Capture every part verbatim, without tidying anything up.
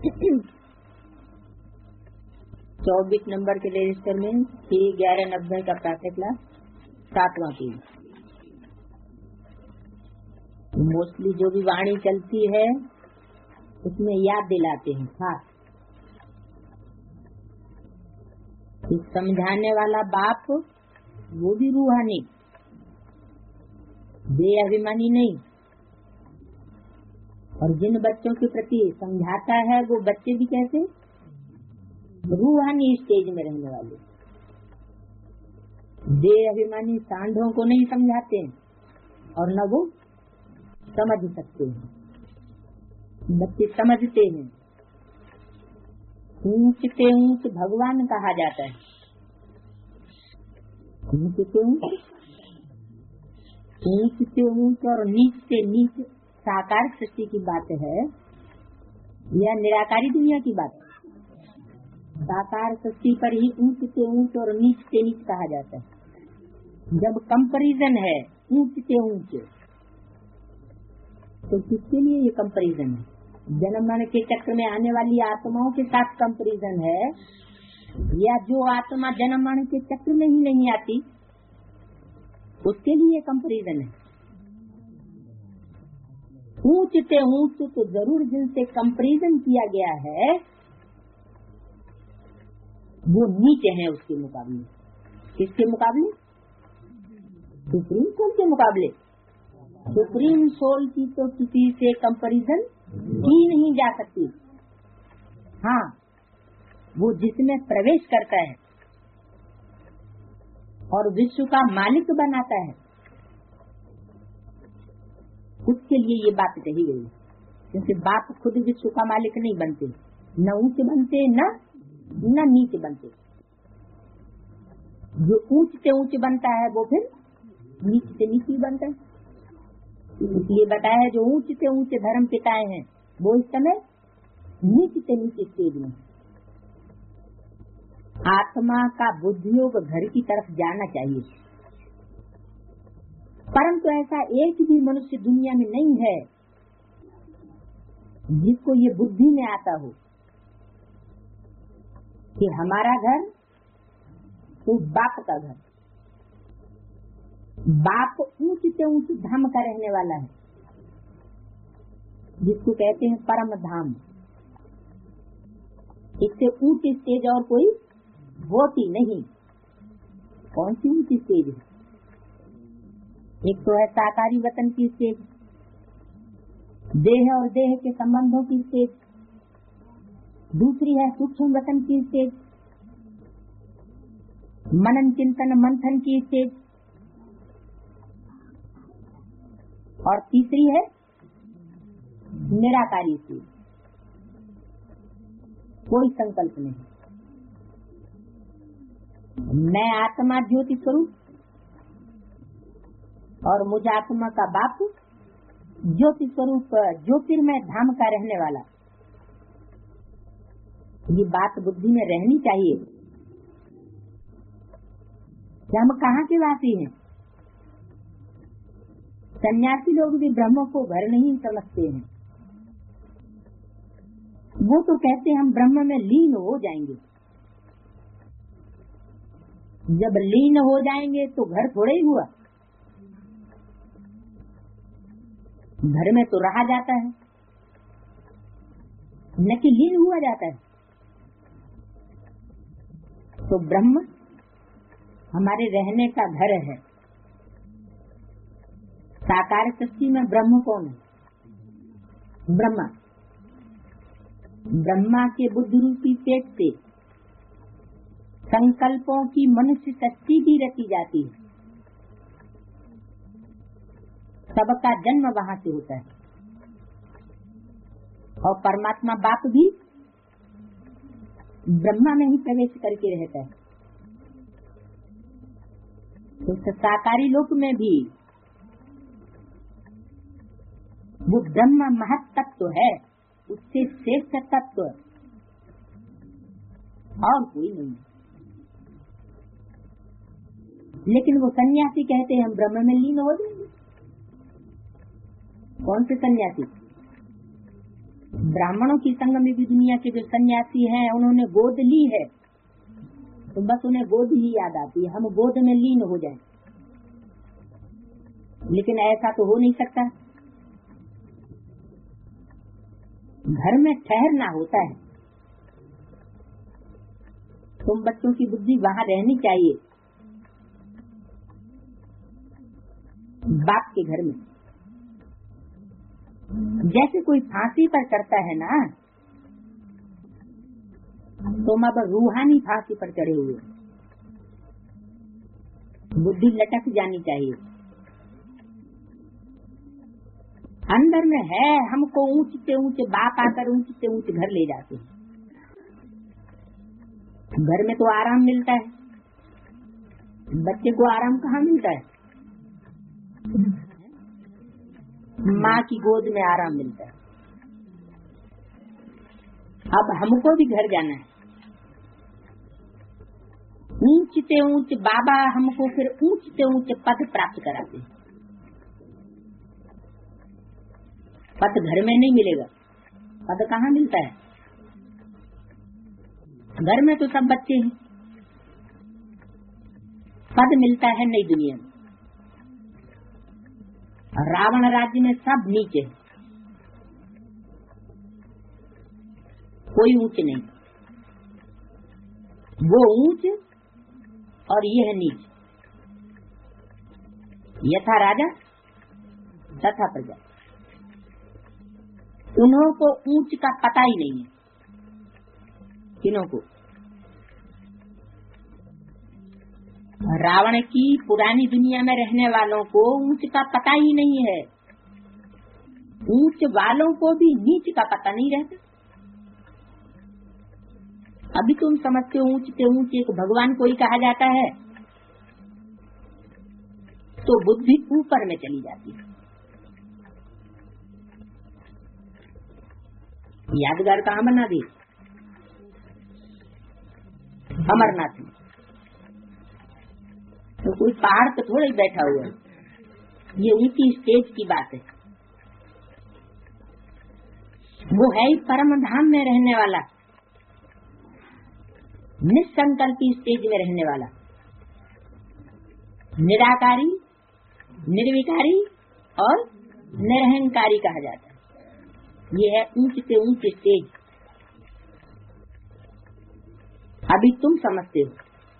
चौबीस नंबर के रजिस्टर में ही ग्यारह नब्बे का प्रातः क्लास सातवां की। मोस्टली जो भी वाणी चलती है उसमें याद दिलाते हैं खास। समझाने वाला बाप वो भी रूहानी, बेअभिमानी नहीं। और जिन बच्चों के प्रति समझाता है वो बच्चे भी कैसे रूहानी स्टेज में रहने वाले। बेअभिमानी सांडों को नहीं समझाते हैं और न वो समझ सकते हैं। बच्चे समझते हैं। ऊंच से ऊंच भगवान कहा जाता है। ऊंच से ऊंच ऊंच से ऊंच और नीच से नीच साकार सृष्टि की बात है या निराकारी दुनिया की बात है। साकार सृष्टि पर ही ऊंच से ऊंच और नीच से नीच कहा जाता है। जब कंपैरिजन है ऊंच से ऊंच तो किसके लिए ये कंपैरिजन है? जन्म मरण के चक्र में आने वाली आत्माओं के साथ कंपैरिजन है या जो आत्मा जन्म मरण के चक्र में ही नहीं आती उसके लिए कंपैरिजन है। ऊंच से ऊंच तो जरूर जिनसे कंपैरिजन किया गया है वो नीचे हैं उसके मुकाबले। किसके मुकाबले? सुप्रीम सोल के मुकाबले। सुप्रीम सोल की तो किसी से कंपैरिजन ही नहीं जा सकती। हाँ, वो जिसमें प्रवेश करता है और विश्व का मालिक बनाता है उसके लिए ये बात कही गई। क्योंकि बाप खुद विश्व का मालिक नहीं बनते, न ऊंच बनते न न नीचे बनते। जो ऊंच से ऊंच बनता है वो फिर नीचे से नीचे बनता है। इसलिए बताया है जो ऊंच से ऊंचे धर्म पिताएं हैं वो इस समय नीचे से नीचे स्टेज में। आत्मा का बुद्धियोग घर की तरफ जाना चाहिए, परंतु ऐसा एक भी मनुष्य दुनिया में नहीं है जिसको ये बुद्धि में आता हो कि हमारा घर तो बाप का घर। बाप ऊंच से ऊंच धाम का रहने वाला है जिसको कहते हैं परम धाम। इससे ऊंची स्टेज और कोई होती नहीं। कौन सी ऊंची स्टेज है? एक तो है साकारी वतन की स्टेज, देह और देह के संबंधों की स्टेज। दूसरी है सूक्ष्म वतन की स्टेज, मनन चिंतन मंथन की स्टेज। और तीसरी है निराकारी स्टेज। कोई संकल्प नहीं। मैं आत्मा ज्योति स्वरूप और मुझ आत्मा का बाप ज्योति स्वरूप ज्योतिर्मय धाम का रहने वाला। ये बात बुद्धि में रहनी चाहिए कि हम कहाँ के वासी हैं। सन्यासी लोग भी ब्रह्म को घर नहीं समझते हैं। वो तो कहते हैं हम ब्रह्म में लीन हो जाएंगे। जब लीन हो जाएंगे तो घर थोड़े ही हुआ। घर में तो रहा जाता है न कि लीन हुआ जाता है। तो ब्रह्म हमारे रहने का घर है। साकार सृष्टि में ब्रह्म कौन है? ब्रह्मा। ब्रह्मा के बुद्धि रूपी पेट से संकल्पों की मनुष्य शक्ति भी रची जाती है। सबका जन्म वहाँ से होता है और परमात्मा बाप भी ब्रह्मा में ही प्रवेश करके रहता है। तो साकारी लोक में भी वो ब्रह्म महत तत्व है, उससे श्रेष्ठ तत्व और कोई नहीं। लेकिन वो सन्यासी कहते हैं हम ब्रह्म में लीन हो जाएंगे। कौन से सन्यासी? ब्राह्मणों की संग में भी दुनिया के जो सन्यासी हैं उन्होंने गोद ली है, तो बस उन्हें गोद ही याद आती है, हम गोद में लीन हो जाएं। लेकिन ऐसा तो हो नहीं सकता। घर में ठहरना होता है। तुम बच्चों की बुद्धि वहाँ रहनी चाहिए, बाप के घर में। जैसे कोई फांसी पर चढ़ता है ना, तुम अब रूहानी फांसी पर चढ़े हुए, बुद्धि लटक जानी चाहिए। अंदर में है, हमको ऊंच से ऊंच बाप आकर ऊंच से ऊंच घर ले जाते हैं। घर में तो आराम मिलता है, बच्चे को आराम कहाँ मिलता है? माँ की गोद में आराम मिलता है। अब हमको भी घर जाना है। ऊंच से ऊंच बाबा हमको फिर ऊंच से ऊंच पद प्राप्त कराते हैं। पद घर में नहीं मिलेगा, पद कहाँ मिलता है? घर में तो सब बच्चे हैं, पद मिलता है नई दुनिया में। रावण राज्य में सब नीचे, कोई ऊंच नहीं, वो ऊंच और यह नीच। यथा राजा तथा प्रजा, उन्हों को ऊंच का पता ही नहीं है। किन्हों को? रावण की पुरानी दुनिया में रहने वालों को ऊंच का पता ही नहीं है। ऊंच वालों को भी नीच का पता नहीं रहता। अभी तुम समझते हो ऊंच से ऊंच एक भगवान को ही कहा जाता है, तो बुद्धि ऊपर में चली जाती है। यादगार कहाँ बना दी? अमरनाथ में। तो कोई पहाड़ पे थोड़ा ही बैठा हुआ है, ये ऊंची स्टेज की बात है। वो है ही परम धाम में रहने वाला, निसंकल्पी स्टेज में रहने वाला, निराकारी, निर्विकारी और निरहंकारी कहा जाता है। ये है ऊंच से ऊंच स्टेज। अभी तुम समझते हो,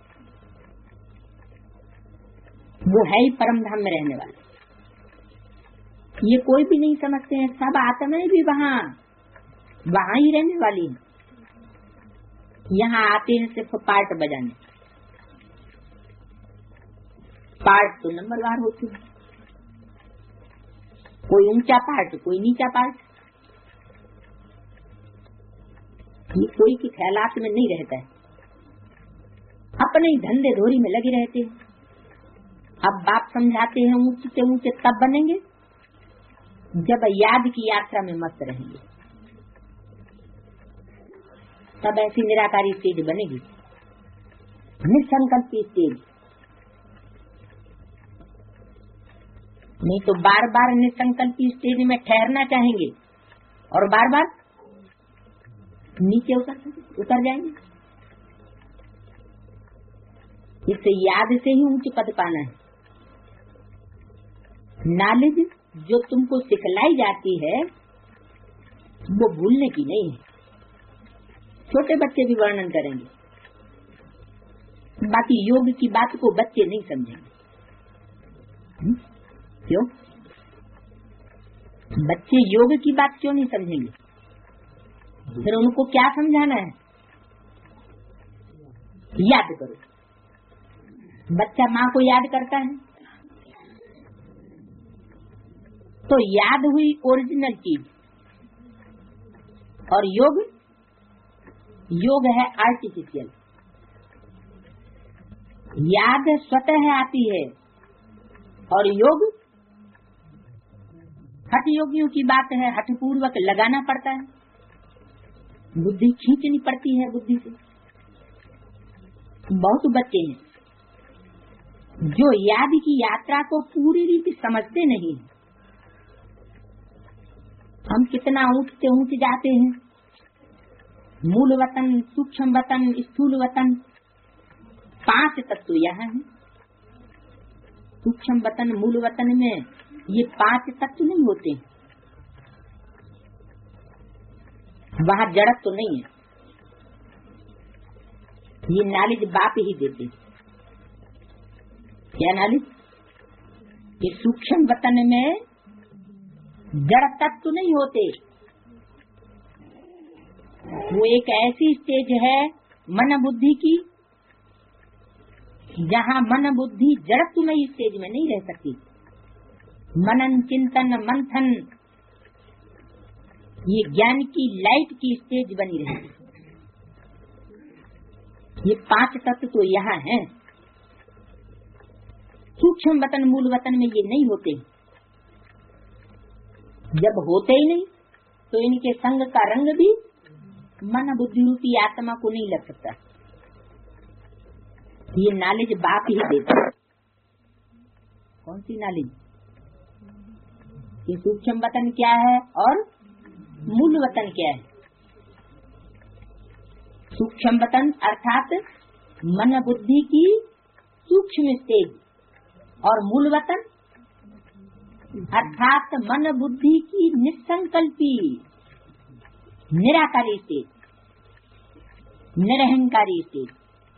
वो है ही परम धाम में रहने वाला। ये कोई भी नहीं समझते हैं। सब आत्माएं भी वहाँ वहाँ ही रहने वाली हैं। यहाँ आते हैं सिर्फ पार्ट बजाने। पार्ट तो नंबरवार होते हैं, कोई ऊंचा पार्ट, कोई नीचा पार्ट। ये कोई के ख्यालात में नहीं रहता है, अपने ही धंधे धोरी में लगे रहते हैं। अब बाप समझाते हैं ऊंचे से ऊंचे तब बनेंगे जब याद की यात्रा में मस्त रहेंगे, तब ऐसी निराकारी स्टेज बनेगी, निसंकल्प की स्टेज। नहीं तो बार बार निसंकल्प की स्टेज में ठहरना चाहेंगे और बार बार नीचे उतर उतर जाएंगे। इससे याद से ही ऊंच पद पाना है। नॉलेज जो तुमको सिखलाई जाती है वो भूलने की नहीं है। छोटे बच्चे भी वर्णन करेंगे, बाकी योग की बात को बच्चे नहीं समझेंगे। क्यों? बच्चे योग की बात क्यों नहीं समझेंगे? फिर उनको क्या समझाना है? याद करो। बच्चा माँ को याद करता है तो याद हुई ओरिजिनल चीज, और योग योग है आर्टिफिशियल। याद स्वतः आती है और योग हठ योगियों की बात है, हठपूर्वक लगाना पड़ता है, बुद्धि खींचनी पड़ती है बुद्धि से। बहुत बच्चे हैं जो याद की यात्रा को पूरी रीति समझते नहीं, हम कितना ऊंचते ऊंच जाते हैं। मूल वतन, सूक्ष्म वतन, स्थूल वतन, पांच तत्व यहाँ है। सूक्ष्म वतन, मूल वतन में ये पांच तत्व नहीं होते, वहाँ जड़त तो नहीं है। ये नॉलेज बाप ही देते। क्या नॉलेज? ये सूक्ष्म वतन में जड़ तत्व नहीं होते। वो एक ऐसी स्टेज है मन बुद्धि की जहाँ मन बुद्धि जड़त्व में स्टेज में नहीं रह सकती। मनन, चिंतन, मंथन, ये ज्ञान की लाइट की स्टेज बनी रहेगी। ये पांच तत्व तो यहाँ हैं। सूक्ष्म वतन, मूल वतन में ये नहीं होते। जब होते ही नहीं तो इनके संग का रंग भी मन बुद्धि रूपी आत्मा को नहीं लग सकता। ये नॉलेज बाप ही देता। कौन सी नॉलेज? ये सूक्ष्म वतन क्या है और मूल वतन क्या है? सूक्ष्म वतन अर्थात मन बुद्धि की सूक्ष्म स्टेज, और मूल वतन अर्थात मन बुद्धि की निसंकल्पी निराकारी स्टेज, निरहंकारी स्टेज।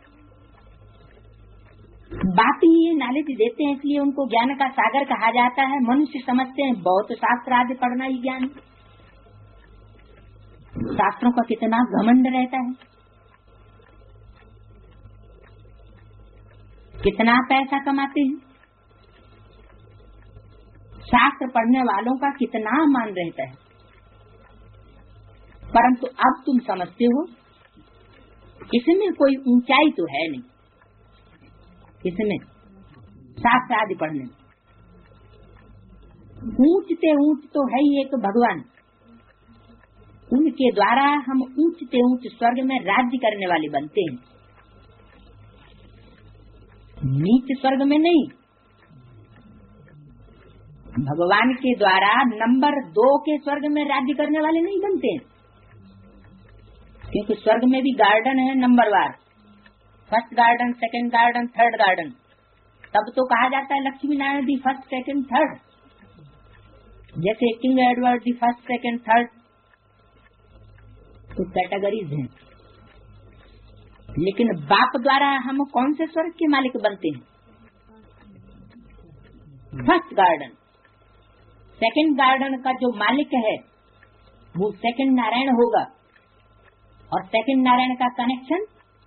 बात ही ये नॉलेज देते हैं, इसलिए उनको ज्ञान का सागर कहा जाता है। मनुष्य समझते हैं बहुत शास्त्र आदि पढ़ना ही ज्ञान। शास्त्रों का कितना घमंड रहता है, कितना पैसा कमाते हैं। शास्त्र पढ़ने वालों का कितना मान रहता है। परंतु अब तुम समझते हो इसमें कोई ऊंचाई तो है नहीं। इसमें शास्त्र आदि पढ़ने में ऊंचते ऊंच तो है ही एक भगवान। उनके द्वारा हम ऊंचते ऊंच स्वर्ग में राज्य करने वाले बनते हैं, नीच स्वर्ग में नहीं। भगवान के द्वारा नंबर दो के स्वर्ग में राज्य करने वाले नहीं बनते हैं, क्योंकि स्वर्ग में भी गार्डन है नंबर वार, first garden, second garden, third garden. तब तो कहा जाता है Lakshmi Narayan the first, second, third, जैसे King Edward the first, second, third, तो कैटेगरीज हैं। लेकिन बाप द्वारा हम कौन से स्वर्ग के मालिक बनते हैं? First garden. सेकंड गार्डन का जो मालिक है वो सेकंड नारायण होगा, और सेकंड नारायण का कनेक्शन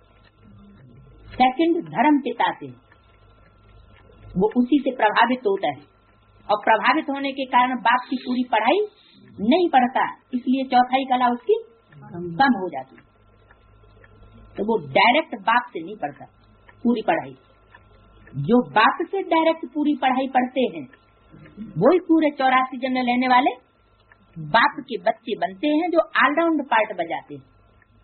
सेकंड धर्म पिता से, वो उसी से प्रभावित होता है। और प्रभावित होने के कारण बाप की पूरी पढ़ाई नहीं पढ़ता, इसलिए चौथाई कला उसकी कम हो जाती। तो वो डायरेक्ट बाप से नहीं पढ़ता पूरी पढ़ाई। जो बाप से डायरेक्ट पूरी पढ़ाई पढ़ते हैं वही पूरे चौरासी जन्म लेने वाले बाप के बच्चे बनते हैं, जो ऑलराउंड पार्ट बजाते हैं।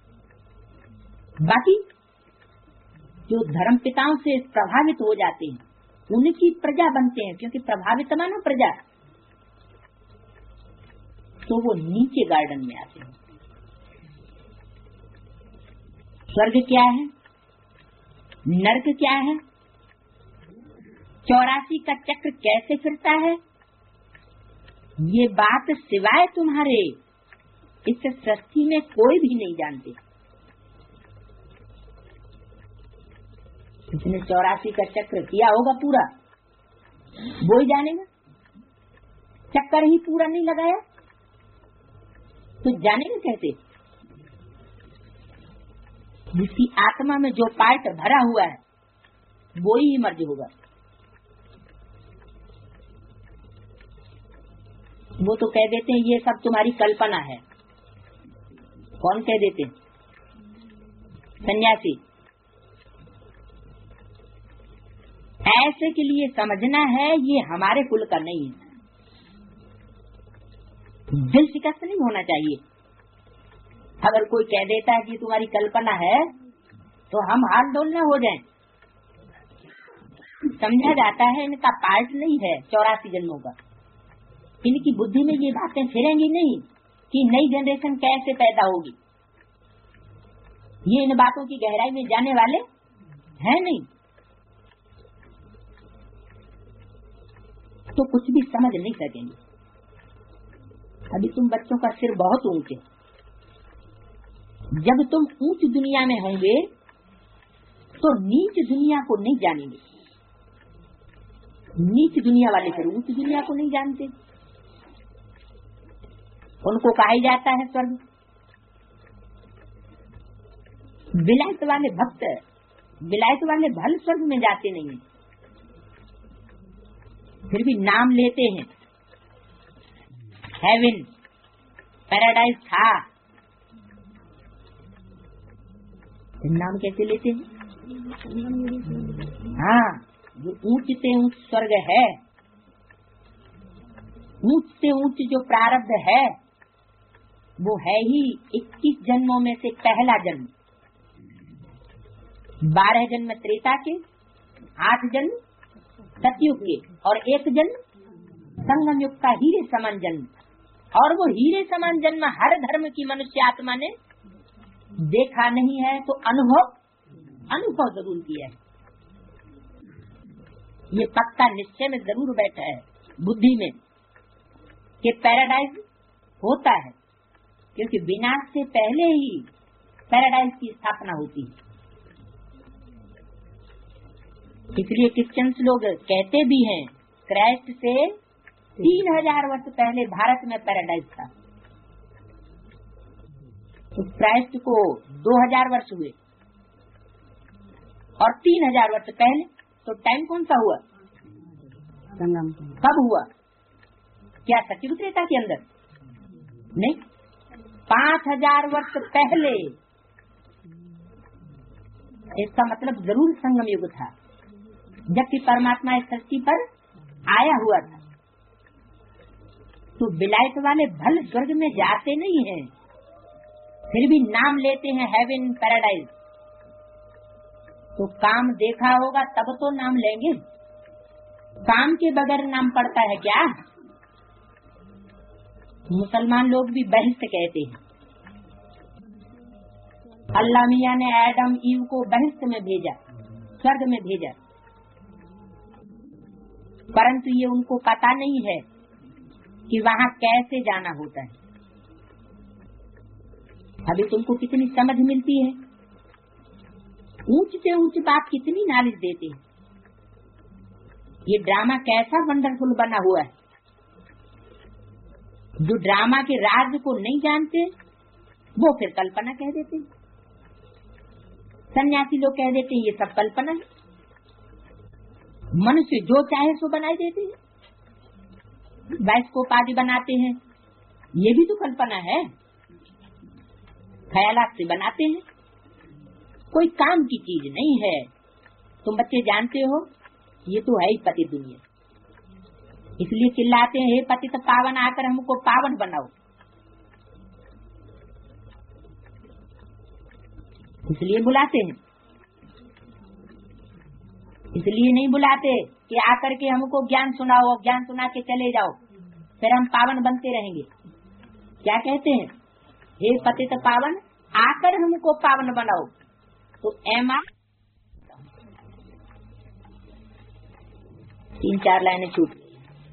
बाकी जो धर्म पिताओं से प्रभावित हो जाते हैं उनकी प्रजा बनते हैं, क्योंकि प्रभावित मानो प्रजा, तो वो नीचे गार्डन में आते हैं। स्वर्ग क्या है, नर्क क्या है, चौरासी का चक्र कैसे फिरता है, ये बात सिवाय तुम्हारे इस सृष्टि में कोई भी नहीं जानते। इसने चौरासी का चक्र किया होगा पूरा, वो ही जानेगा। चक्कर ही पूरा नहीं लगाया तो जानेगा कैसे? जिसकी आत्मा में जो पार्ट भरा हुआ है वो ही मर्ज होगा। वो तो कह देते हैं ये सब तुम्हारी कल्पना है। कौन कह देते हैं? सन्यासी। ऐसे के लिए समझना है ये हमारे कुल का नहीं है। दिल शिकस्त नहीं होना चाहिए। अगर कोई कह देता है कि तुम्हारी कल्पना है तो हम हाथ डोल न हो जाएं। समझा जाता है इनका पार्ट नहीं है चौरासी जन्मों का, इनकी बुद्धि में ये बातें फिरेंगी नहीं। कि नई जनरेशन कैसे पैदा होगी, ये इन बातों की गहराई में जाने वाले हैं नहीं, तो कुछ भी समझ नहीं सकेंगे। अभी तुम बच्चों का सिर बहुत ऊंचे, जब तुम ऊंच दुनिया में होंगे तो नीच दुनिया को नहीं जानेंगे। नीच दुनिया वाले फिर ऊंच दुनिया को नहीं जानते, उनको कहा ही जाता है स्वर्ग। विलायत वाले भक्त, विलायत वाले भल स्वर्ग में जाते नहीं, फिर भी नाम लेते हैं हेवन, पैराडाइज था। नाम कैसे लेते हैं? हाँ, जो ऊंच से ऊंच स्वर्ग है, ऊंच से ऊंच जो प्रारब्ध है, वो है ही इक्कीस जन्मों में से पहला जन्म। बारह जन्म त्रेता के, आठ जन्म सतयुग के और एक जन्म संगम युग का हीरे समान जन्म। और वो हीरे समान जन्म हर धर्म की मनुष्य आत्मा ने देखा नहीं है तो अनुभव अनुभव जरूर किया है। ये पक्का निश्चय में जरूर बैठा है बुद्धि में कि पैराडाइज होता है, क्योंकि विनाश से पहले ही पैराडाइज की स्थापना होती है। इसलिए क्रिश्चियंस लोग कहते भी हैं क्राइस्ट से तीन हजार वर्ष पहले भारत में पैराडाइज था। तो क्राइस्ट को दो हजार वर्ष हुए और तीन हजार वर्ष पहले, तो टाइम कौन सा हुआ? संगम। कब हुआ? क्या सतयुग त्रेता के अंदर? नहीं, पांच हजार वर्ष पहले। इसका मतलब जरूर संगम युग था, जबकि परमात्मा इस सृष्टि पर आया हुआ था। तो विलायत वाले भल स्वर्ग में जाते नहीं हैं, फिर भी नाम लेते हैं हेवन, पैराडाइज। तो काम देखा होगा तब तो नाम लेंगे, काम के बगैर नाम पड़ता है क्या? मुसलमान लोग भी बहिष्ट कहते हैं। अल्लाह मियां ने एडम ईव को बहिष्ट में भेजा, स्वर्ग में भेजा, परंतु ये उनको पता नहीं है कि वहाँ कैसे जाना होता है। अभी तुमको कितनी समझ मिलती है, ऊंच से ऊंच बात कितनी नॉलेज देते हैं। ये ड्रामा कैसा वंडरफुल बना हुआ है। जो ड्रामा के राज को नहीं जानते वो फिर कल्पना कह देते हैं। सन्यासी लोग कह देते हैं ये सब कल्पना है। मनुष्य जो चाहे सो बनाई देते हैं, बाइस्कोप आदि बनाते हैं, ये भी तो कल्पना है, ख्यालात से बनाते हैं, कोई काम की चीज नहीं है। तुम बच्चे जानते हो ये तो है ही पति दुनिया, इसलिए चिल्लाते हैं हे पतित पावन आकर हमको पावन बनाओ। इसलिए बुलाते हैं, इसलिए नहीं बुलाते कि आकर के हमको ज्ञान सुनाओ, ज्ञान सुना के चले जाओ फिर हम पावन बनते रहेंगे। क्या कहते हैं? हे पतित पावन आकर हमको पावन बनाओ। तो एम आ तीन चार लाइनें छूट गई।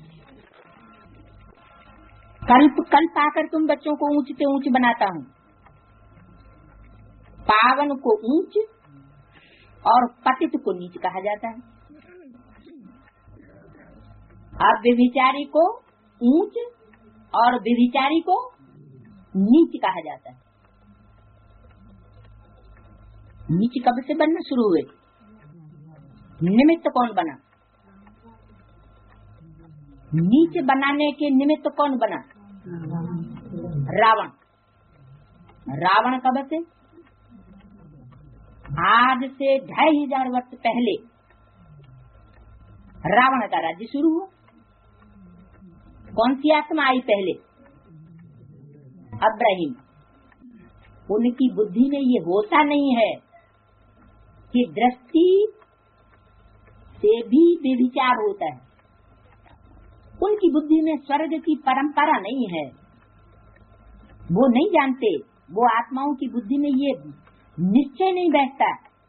कल्प कल्प आकर तुम बच्चों को ऊंच से ऊंच बनाता हूँ। पावन को ऊंच और पतित को नीच कहा जाता है। अब व्यभिचारी को ऊंच और व्यभिचारी को नीच कहा जाता है। नीच कब से बनना शुरू हुए? निमित्त कौन बना? नीच बनाने के निमित्त कौन बना? रावण। रावण कब से? आज से ढाई हजार वर्ष पहले रावण का राज्य शुरू हुआ। कौन सी आत्मा आई पहले? अब्राहिम। उनकी बुद्धि में ये होता नहीं है कि दृष्टि से भी व्यभिचार होता है। उनकी बुद्धि में स्वर्ग की परंपरा नहीं है। वो नहीं जानते, वो आत्माओं की बुद्धि में ये निश्चय नहीं बैठता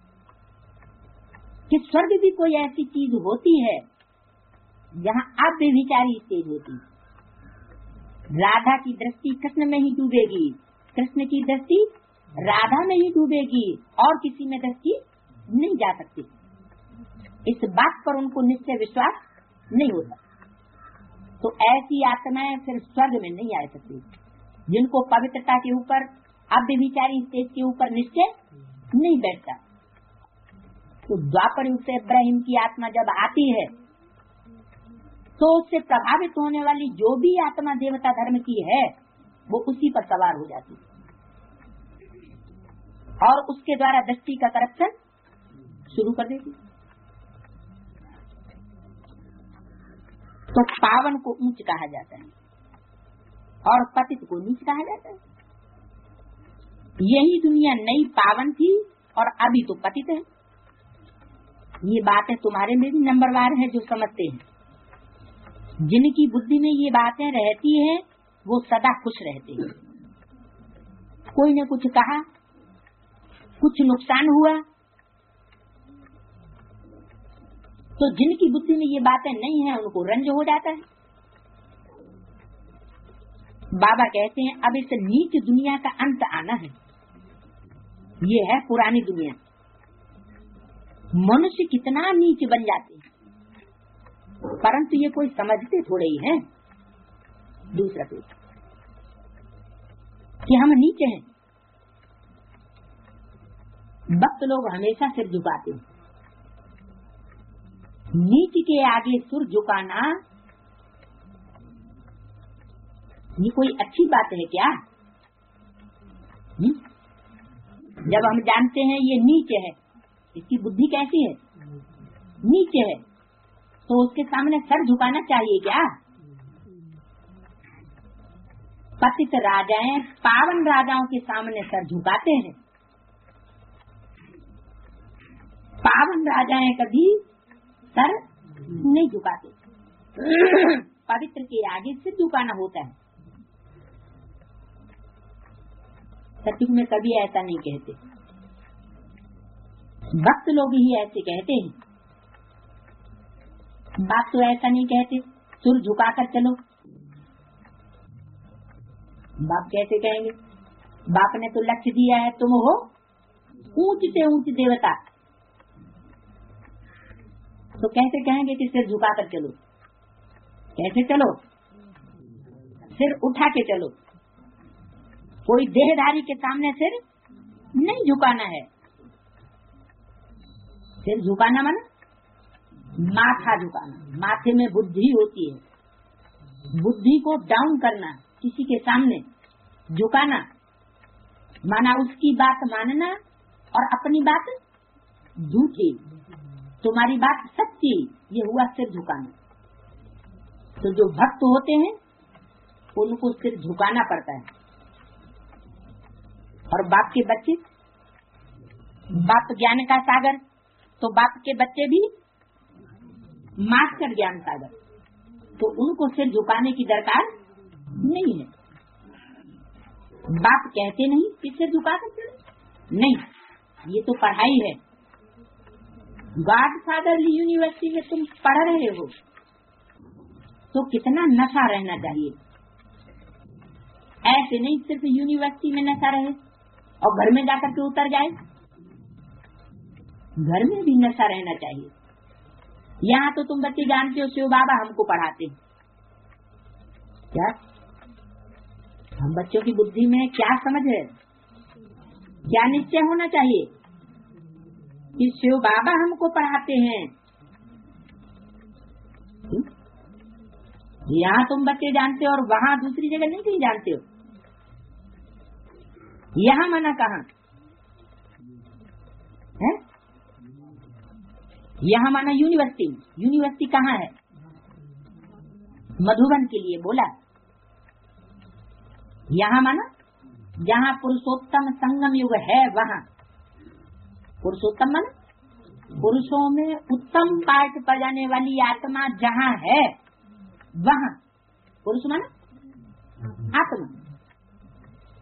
कि स्वर्ग भी कोई ऐसी चीज होती है जहाँ अब विचारी स्टेज होती। राधा की दृष्टि कृष्ण में ही डूबेगी, कृष्ण की दृष्टि राधा में ही डूबेगी और किसी में दृष्टि नहीं जा सकती। इस बात पर उनको निश्चय विश्वास नहीं होता। तो ऐसी आत्माएं फिर स्वर्ग में नहीं आ सकती जिनको पवित्रता के ऊपर अब विचारी स्टेज के ऊपर निश्चय नहीं बैठता। तो द्वापर युग से इब्राहिम की आत्मा जब आती है तो उससे प्रभावित होने वाली जो भी आत्मा देवता धर्म की है वो उसी पर सवार हो जाती और उसके द्वारा दृष्टि का करप्शन शुरू कर देती। तो पावन को ऊंच कहा जाता है और पतित को नीच कहा जाता है। यही दुनिया नई पावन थी और अभी तो पतित है। ये बातें तुम्हारे में भी नंबरवार है जो समझते हैं। जिनकी बुद्धि में ये बातें रहती हैं वो सदा खुश रहते हैं। कोई ने कुछ कहा, कुछ नुकसान हुआ, तो जिनकी बुद्धि में ये बातें नहीं है उनको रंज हो जाता है। बाबा कहते हैं अब इस नीच दुनिया का अंत आना है। ये है पुरानी दुनिया। मनुष्य कितना नीच बन जाते हैं, परंतु ये कोई समझते थोड़े ही हैं। दूसरा पेज कि हम नीचे हैं। भक्त लोग हमेशा सिर झुकाते हैं। नीच के आगे सिर झुकाना ये कोई अच्छी बात है क्या? हुँ? जब हम जानते हैं ये नीच है, इसकी बुद्धि कैसी है, नीच है, तो उसके सामने सर झुकाना चाहिए क्या? पतित राजाएं पावन राजाओं के सामने सर झुकाते हैं। पावन राजाएं कभी सर नहीं झुकाते। पवित्र के आगे सिर झुकाना होता है। सत्युग में कभी ऐसा नहीं कहते। भक्त लोग ही ऐसे कहते हैं। बाप तो ऐसा नहीं कहते, सिर झुकाकर चलो। बाप कैसे कहेंगे? बाप ने तो लक्ष्य दिया है, तुम हो ऊंच से ऊंच देवता, तो कैसे कहेंगे कि सिर झुकाकर चलो? कैसे चलो? सिर उठा के चलो। कोई देहधारी के सामने सिर नहीं झुकाना है। सिर झुकाना माना माथा झुकाना। माथे में बुद्धि होती है, बुद्धि को डाउन करना, किसी के सामने झुकाना माना उसकी बात मानना और अपनी बात झूठी, तुम्हारी बात सच्ची, ये हुआ सिर झुकाना। तो जो भक्त होते हैं उनको सिर झुकाना पड़ता है। और बाप के बच्चे, बाप ज्ञान का सागर, तो बाप के बच्चे भी मास्टर ज्ञान सागर, तो उनको सिर झुकाने की दरकार नहीं है। बाप कहते नहीं कि सिर झुका सकते नहीं, ये तो पढ़ाई है। गॉड फादर यूनिवर्सिटी में तुम पढ़ रहे हो तो कितना नशा रहना चाहिए। ऐसे नहीं सिर्फ यूनिवर्सिटी में नशा रहे और घर में जाकर के उतर जाए। घर में भी नशा रहना चाहिए। यहाँ तो तुम बच्चे जानते हो शिव बाबा हमको पढ़ाते हैं क्या? हम बच्चों की बुद्धि में क्या समझ है, क्या निश्चय होना चाहिए कि शिव बाबा हमको पढ़ाते हैं। यहाँ तुम बच्चे जानते हो और वहाँ दूसरी जगह नहीं कहीं जानते हो। यहाँ मना कहाँ है? यहाँ माना यूनिवर्सिटी। यूनिवर्सिटी कहाँ है? मधुबन के लिए बोला। यहाँ माना जहाँ पुरुषोत्तम संगम युग है वहाँ। पुरुषोत्तम माना पुरुषों में उत्तम पाठ पर जाने वाली आत्मा जहाँ है वहाँ। पुरुष माना आत्मा।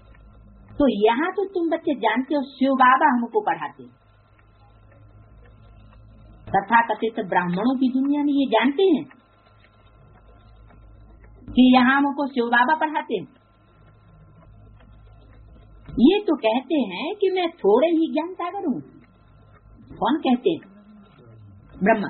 तो यहाँ तो तुम बच्चे जानते हो शिव बाबा हमको पढ़ाते, तथा कथित ब्राह्मणों की दुनिया में ये जानते हैं कि यहाँ हमको शिव बाबा पढ़ाते हैं। ये तो कहते हैं कि मैं थोड़े ही ज्ञान सागर हूँ। कौन कहते हैं? ब्रह्मा।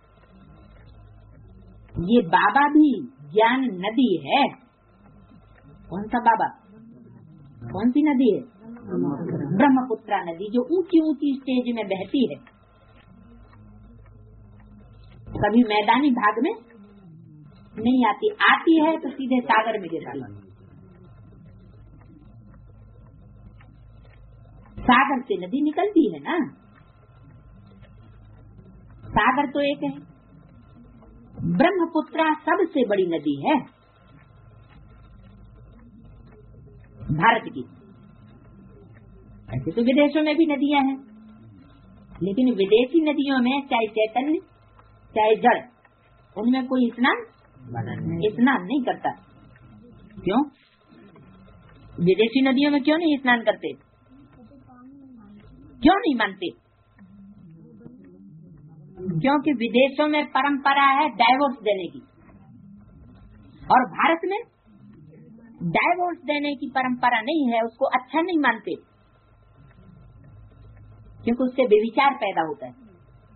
ये बाबा भी ज्ञान नदी है। कौन सा बाबा? कौन सी नदी है? ब्रह्मपुत्रा नदी, जो ऊंची ऊंची स्टेज में बहती है, कभी मैदानी भाग में नहीं आती, आती है तो सीधे सागर में गिरती है। सागर से नदी निकलती है ना। सागर तो एक है, ब्रह्मपुत्रा सबसे बड़ी नदी है भारत की। ऐसे तो विदेशों में भी नदियां हैं, लेकिन विदेशी नदियों में चाहे चैतन्य चाहे जड़, उनमें कोई स्नान स्नान नहीं करता। क्यों? विदेशी नदियों में क्यों नहीं स्नान करते? क्यों नहीं मानते? क्योंकि विदेशों में परंपरा है डाइवोर्स देने की, और भारत में डाइवोर्स देने की परंपरा नहीं है, उसको अच्छा नहीं मानते, क्योंकि उससे बेविचार पैदा होता है।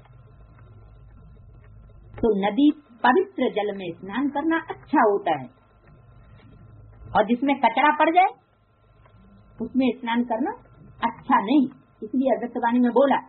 तो नदी पवित्र जल में स्नान करना अच्छा होता है, और जिसमें कचरा पड़ जाए उसमें स्नान करना अच्छा नहीं। इसलिए अगस्त वाणी में बोला,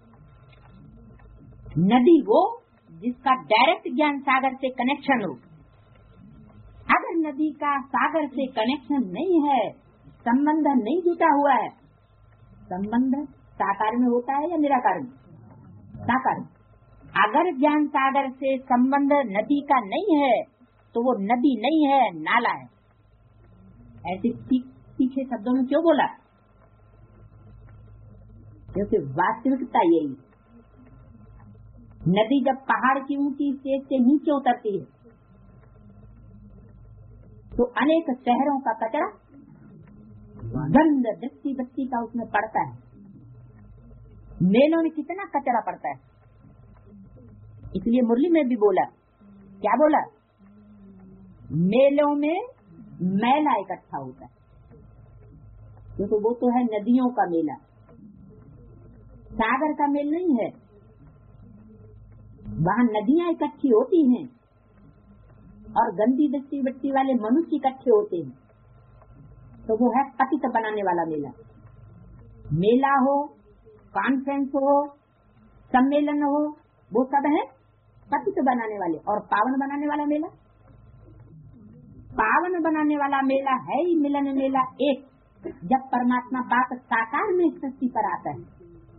नदी वो जिसका डायरेक्ट ज्ञान सागर से कनेक्शन हो। अगर नदी का सागर से कनेक्शन नहीं है, संबंध नहीं जुटा हुआ है, संबंध साकार में होता है या निराकार में? साकार। अगर ज्ञान सागर से संबंध नदी का नहीं है तो वो नदी नहीं है, नाला है। ऐसे तीखे शब्दों में क्यों बोला? क्योंकि वास्तविकता यही, नदी जब पहाड़ की ऊंची स्टेज से नीचे उतरती है तो अनेक शहरों का कचरा, गंद, दस्ती बस्ती का उसमें पड़ता है। मेलों में कितना कचरा पड़ता है। इसलिए मुरली में भी बोला, क्या बोला? मेलों में मैला इकट्ठा होता है, क्योंकि वो तो है नदियों का मेला, सागर का मेल नहीं है। वहाँ नदियाँ इकट्ठी होती हैं और गंदी दस्ती बट्टी वाले मनुष्य इकट्ठे होते हैं, तो वो है पतित बनाने वाला मेला। मेला हो, कॉन्फ्रेंस हो, सम्मेलन हो, वो सब है पतित बनाने वाले। और पावन बनाने वाला मेला, पावन बनाने वाला मेला है ही मिलन मेला एक, जब परमात्मा बात साकार में सृष्टि पर आता है।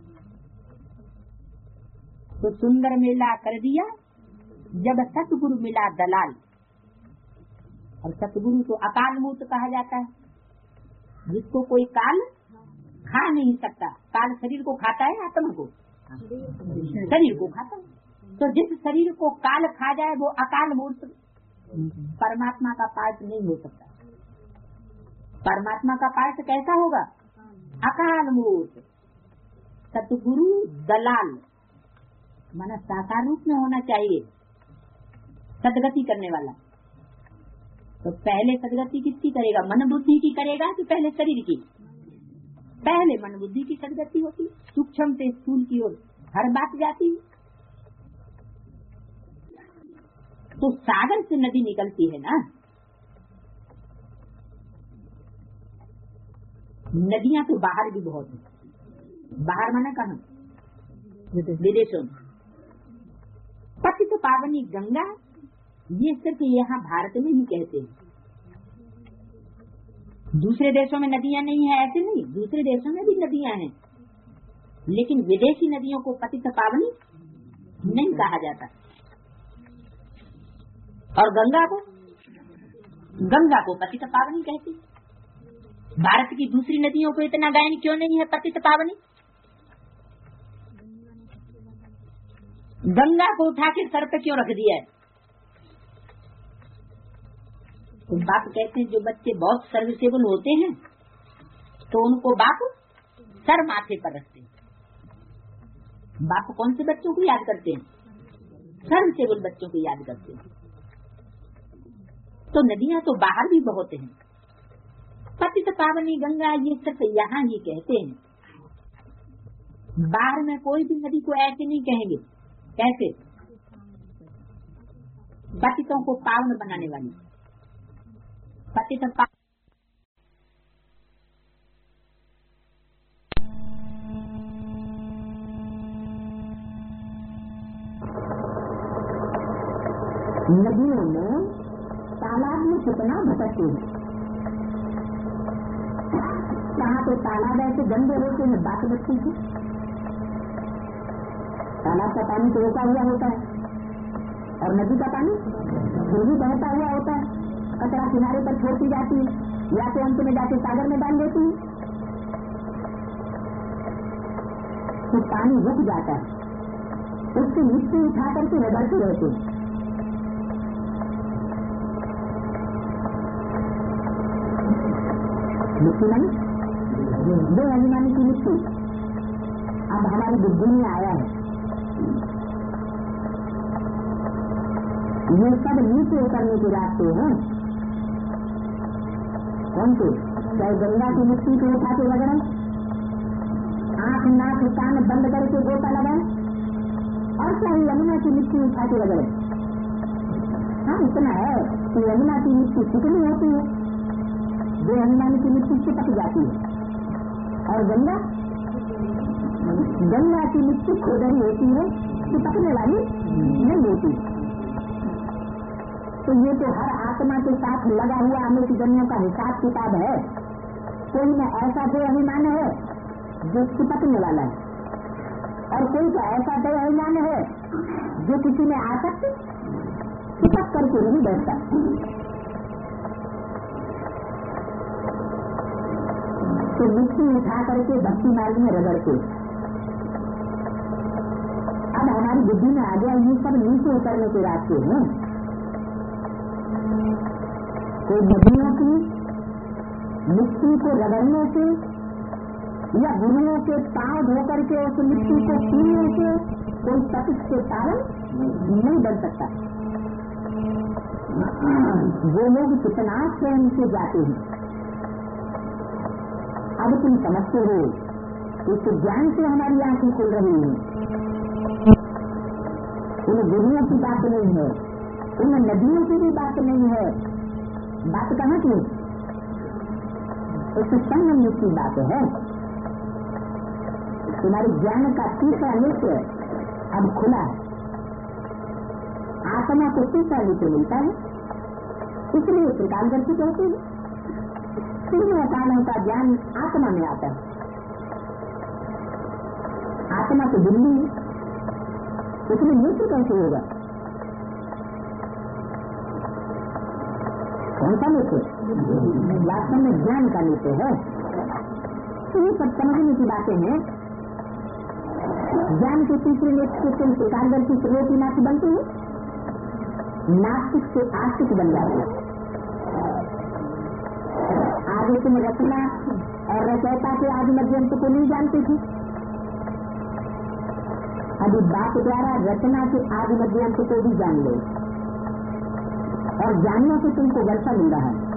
तो सुंदर मेला कर दिया जब सतगुरु मिला दलाल। और सतगुरु तो अकाल मूर्त कहा जाता है, जिसको कोई काल खा नहीं सकता। काल शरीर को खाता है, आत्मा को, शरीर को खाता है। तो जिस शरीर को काल खा जाए वो अकाल मूर्त परमात्मा का पार्ट नहीं हो सकता। परमात्मा का पार्ट कैसा होगा? अकाल मूर्त। सतगुरु दलाल माना साकार रूप में होना चाहिए, सदगति करने वाला। तो पहले सदगति किसकी करेगा? मन बुद्धि की करेगा कि पहले शरीर की? पहले मन बुद्धि की सदगति होती, सूक्ष्म से स्थूल की ओर हर बात जाती। तो सागर से नदी निकलती है ना। नदियां तो बाहर भी बहुत है। बाहर माना कहाँ? विदेशों में। पतित पावनी गंगा, ये सिर्फ यहाँ भारत में ही कहते हैं। दूसरे देशों में नदियां नहीं है ऐसे नहीं, दूसरे देशों में भी नदियां हैं, लेकिन विदेशी नदियों को पतित पावनी नहीं कहा जाता। और गंगा को गंगा को पतित पावनी कहती। भारत की दूसरी नदियों को इतना गायन क्यों नहीं है पतित पावनी? गंगा को उठा के सर पे क्यों रख दिया है? तो बात कहते हैं जो बच्चे बहुत सर्विसेबल होते हैं तो उनको बाप सर माथे पर रखते हैं। बाप कौन से बच्चों को याद करते हैं? सर केवल बच्चों को याद करते हैं। तो नदियां तो बाहर भी बहुत हैं। पतित पावनी गंगा ये सिर्फ यहाँ ही कहते हैं, बाहर में कोई भी नदी को ऐसे नहीं कहेंगे। कैसे? पतितों को पावन बनाने वाली पतित पा... नदियों में तालाब में कितना भटकते हैं। कहाँ पे तालाब ऐसे गंदे होते हैं, बात बचती थी। तालाब का पानी तो रोका हुआ होता है और नदी का पानी फिर भी बहता हुआ होता है। कचरा किनारे पर छोड़ती जाती है या तो अंत में जाके सागर में डाल देती है, तो पानी रुक जाता है। उसकी मिट्टी उठा करके रगड़ते रहते हैं। मिट्टी नहीं, दो अभिमानी की मिट्टी अब हमारी बुद्धि में आया है। ये सब नीचे उतरने के रास्ते हैं। कौन से? चाहे गंगा की मिट्टी को उठा के लगाए, आंख नाक कान बंद करके गोता लगाए, और चाहे यमुना की मिट्टी उठा के लगाए। हाँ, इतना है कि यमुना की मिट्टी चिकनी होती है, जो हनुमान की मिट्टी चिपक जाती है, और गंगा गंगा की मिट्टी खोदनी होती है, चिपकने वाली नहीं होती। तो ये तो हर आत्मा के साथ लगा हुआ अमृत जन्यों का हिसाब किताब है। कोई में ऐसा दो अभिमान है जो चिपकने वाला है, और कोई का ऐसा दो अभिमान है जो किसी में आसक्त चिपक करके नहीं बैठता। तो मिट्टी उठा करके भक्ति मार्ग में रगड़ते। अब हमारी बुद्धि में आ गया ये सब नीचे उतरने के रास्ते हैं। तो नदियों की मिट्टी को रगड़ने से या गुरुओं के पांव धोकर के उस मिट्टी को पीने से कोई तपिश के कारण नहीं बन सकता। वो लोग कितना स्वयं से जाते हैं। अब तुम समझते हो, इस ज्ञान से हमारी आंखें खुल रही हैं। उन गुरुओं की बात नहीं है, उन नदियों की भी बात नहीं है। बात कहाँ की? उस संगम की बात है। तुम्हारे ज्ञान का तीसरा नेत्र अब खुला है। आत्मा को तीसरा नेत्र मिलता है, इसलिए त्रिकालदर्शी कहते हैं। तीनों कालों का ज्ञान आत्मा में आता है। आत्मा तो दिल्ली है, उसमें नेत्र कैसे होगा? कौन सा नेत्र? वास्तव में ज्ञान का नेत्र है। तो ये सब समझने की बातें हैं। ज्ञान के तीसरे नेत्र से एकादशी त्रिलोकीनाथ बनते हैं, नास्तिक से आस्तिक बन जाते हैं। आगे तुम रचना और रचयिता के आदि मध्यंत को नहीं जानते थे, अभी बात द्वारा रचना के आदि मध्यंत को भी जान लो, और जानने से तुमको वर्षा मिल रहा है।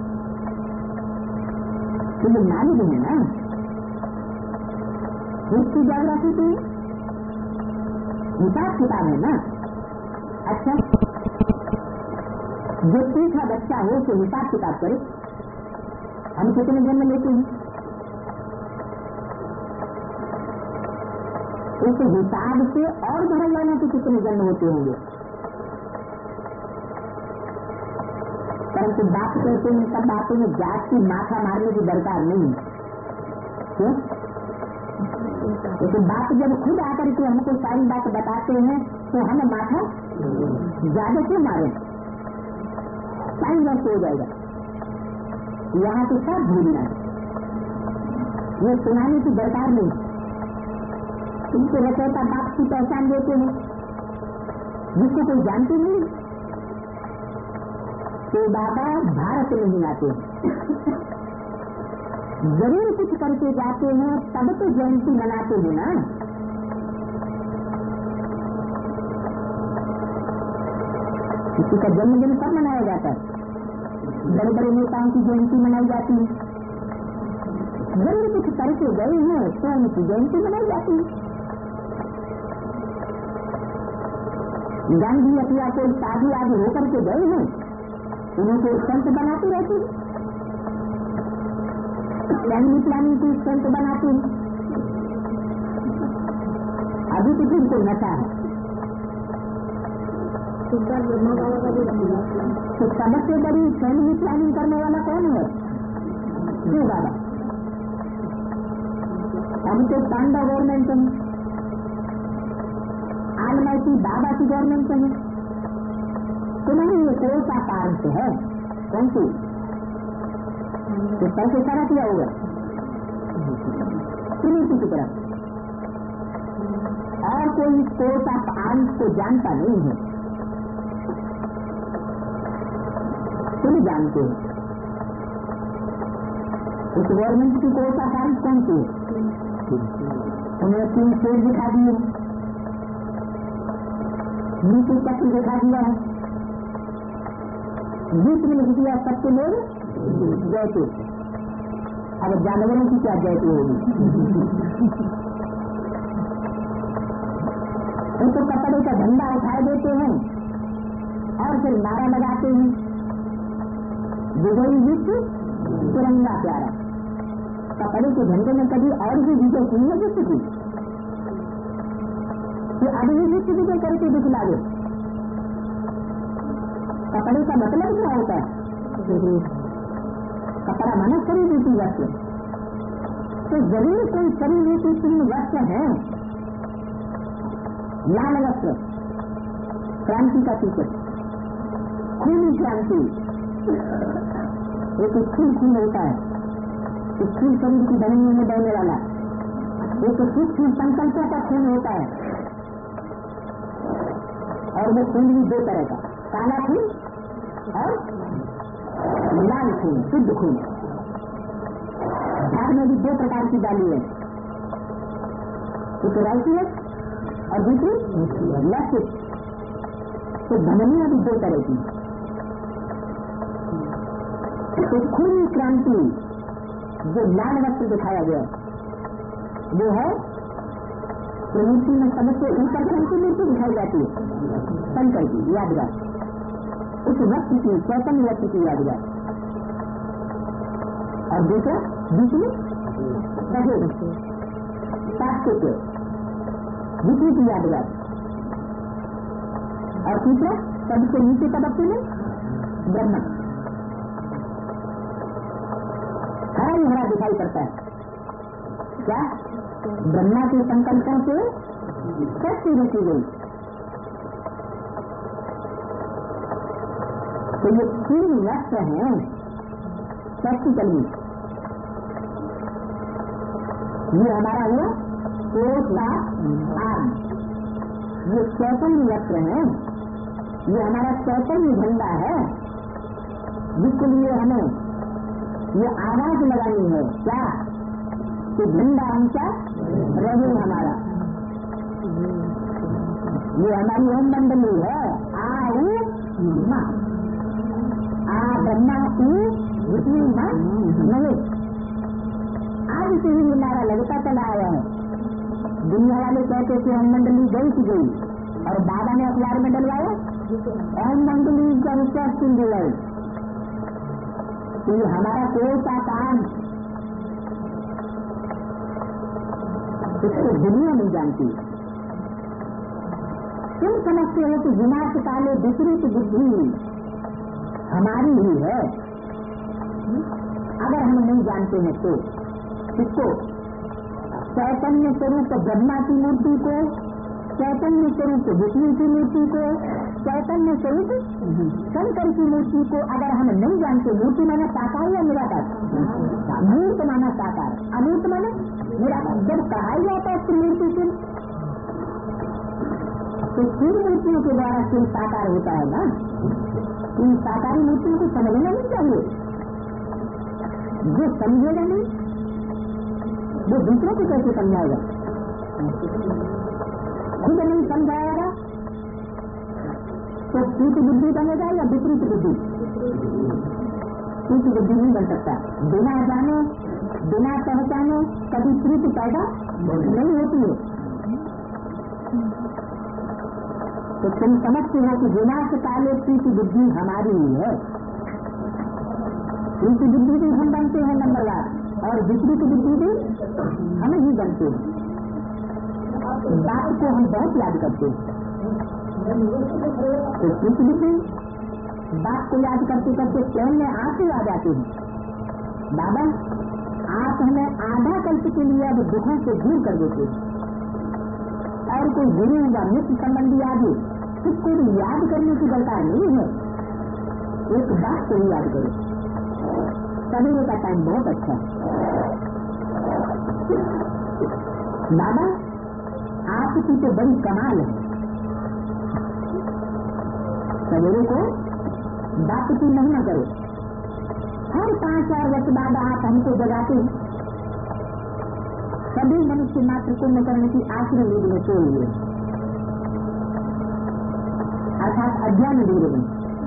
तुम मालूम है ना, हिस्ट्री ज्योग्राफी की हिसाब किताब है ना। अच्छा, जो तीसरा बच्चा हो तो हिसाब किताब करे, हम कितने जन्म लेते हैं, उस हिसाब से और भरल वालों के कितने जन्म होते होंगे। परंतु बात कहते हैं सब बातों में जात की माथा मारने की दरकार नहीं। क्यों? लेकिन बात जब खुद आकर के हमको सारी बात बताते हैं तो हम माथा ज्यादा क्यों मारे? टाइम वेस्ट हो जाएगा। यहाँ तो सब भूलना है, ये सुनाने की दरकार नहीं। तुमको रचयिता बाप की पहचान देते हैं जिसको कोई जानते नहीं, तो बाबा भारत नहीं आते। जरूर कुछ करके जाते हैं तब तो जयंती मनाते हैं ना। किसी का जन्मदिन कब मनाया जाता है? बड़े बड़े नेताओं की जयंती मनाई जाती है। जरूर कुछ करके गए हैं तो उनकी जयंती मनाई जाती है। गांधी अथवा कोई साधु आदि होकर के गए हैं, उनको संत बनाते रहते हैं, फैमिली प्लानिंग की संत बनाते हैं। अभी तो जिनको नशा है तो सबसे बड़ी फैमिली प्लानिंग करने वाला कौन है? क्यों बाबा? अभी तो पांडा गवर्नमेंट है, आलमाइटी बाबा की गवर्नमेंट है। तुम्हारी ये कोई सा कारण से है? कौन सी? तो पैसे सारा किया होगा सुनीति की तरफ, और कोई इस कोर्स ऑफ आर्म्स को जानता नहीं है। तुम जानते हो उस गवर्नमेंट की कोर्स ऑफ आर्म्स कौन सी है? उन्हें तीन शेर दिखा दिए, नीति चक्र दिखा दिया है, बीच में लिख दिया सबके लोग जयते। अब जानवरों की क्या जयती होगी? उनको कपड़े का झंडा उठा देते हैं और फिर नारा लगाते हैं, विजयी विश्व तिरंगा प्यारा। कपड़े के झंडे में कभी और भी विजय की है विश्व की? कि अब ये विश्व विजय करके दिखला दे। कपड़े का मतलब क्या होता है? कपड़ा माना शरीर रूपी वस्त्र। तो जरूर कोई शरीर रूपी तीन वस्त्र है। लाल वस्त्र क्रांति का टीचर, खूनी क्रांति, एक खून खून होता है, एक खून शरीर की धमनियों में बहने वाला, एक सूक्ष्म संकल्पों का खून होता है। और वो खून भी दो तरह का, काला खून और लाल खून, शुद्ध खून। भाग में भी दो प्रकार की डाली है, एक राइटियस और दूसरी लेफ्ट। तो धमनियां भी दो तरह की। तो खूनी क्रांति जो लाल वस्त्र दिखाया गया वो है प्रवृत्ति में सबसे ऊपर की मूर्ति दिखाई जाती है, शंकर की यादगार, उस वक्त की चैतन्य व्यक्ति की यादगार। और दूसरा बीच में रहेगा शास्त्र के विष्णु की यादगार। और तीसरा सबसे नीचे तबक्के में ब्रह्मा, हरा ही हरा दिखाई पड़ता है। क्या? ब्रह्मा के संकल्पों से सृष्टि रची गई। तो ये तीन वस्त्र हैं प्रैक्टिकली। ये हमारा हुआ कोर्स ऑफ आर्म, ये चैतन्य वस्त्र है, ये हमारा चैतन्य झंडा है, जिसके लिए हमें ये आवाज लगानी है क्या कि झंडा ऊंचा रहे हमारा। ये हमारी ओम मंडली है, आ उ माँ, आ ब्रह्मा उ विष्णु माँ महेश। आज से ही नारा लगता चला आया है। दुनिया वाले कहते थे ओम मंडली गई की गई, और बाबा ने अखबार में डलवाया ओम मंडली का रिसर्च इन द वर्ल्ड। तो ये हमारा कोई सा काम इसको दुनिया नहीं जानती। तुम समझते हो कि विनाश काले विपरीत बुद्धि हमारी ही है। अगर हम नहीं जानते हैं तो इसको चैतन्य स्वरूप ब्रह्मा की मूर्ति को, चैतन्य स्वरूप विष्णु की मूर्ति को, चैतन्य स्वरूप शंकर की मूर्ति को अगर हम नहीं जानते, मूर्ति माना साकार या निराकार? मूर्त माना साकार, अमूर्त माना निराकार। जब कहा जाता है त्रिमूर्ति शिव, तो तीन मूर्तियों के द्वारा शिव साकार होता है ना। इन साकारी मूर्तियों को समझना नहीं चाहिए। जो समझेगा नहीं वो दूसरों को कैसे समझाएगा? खुद नहीं समझाएगा तो प्रीति बुद्धि बनेगा या विपरीत बुद्धि? प्रीति बुद्धि नहीं बन सकता। बिना जाने बिना पहचाने कभी प्रीति पैदा नहीं होती है। तो तुम समझते हो कि विनाश काले प्रीति बुद्धि हमारी ही है। प्रीति बुद्धि भी हम बनते हैं नंबर वार, और विपरीत बुद्धि भी हम ही बनते हैं। बात को हम बहुत याद करते हैं। तो प्रीति बुद्धि बात को याद करते करते प्रेम में आंसू आ जाते हैं। बाबा आप हमें आधा कल्प के लिए अब दुखों से दूर कर देते हैं, और कोई गुरु या मित्र संबंधी आदि इसको भी याद करने की दरकार नहीं है। एक बात को ही याद करो, सवेरे का टाइम बहुत अच्छा है। बाबा आपकी तो बड़ी कमाल है, सवेरे को बात की महिमा करो। हर पांच चार वर्ष बाद आप हमको जगाते हैं। सभी मनुष्य मात्र पुण्य करने की आखिरी नींद में सोए हुए, अर्थात अज्ञान नींद में।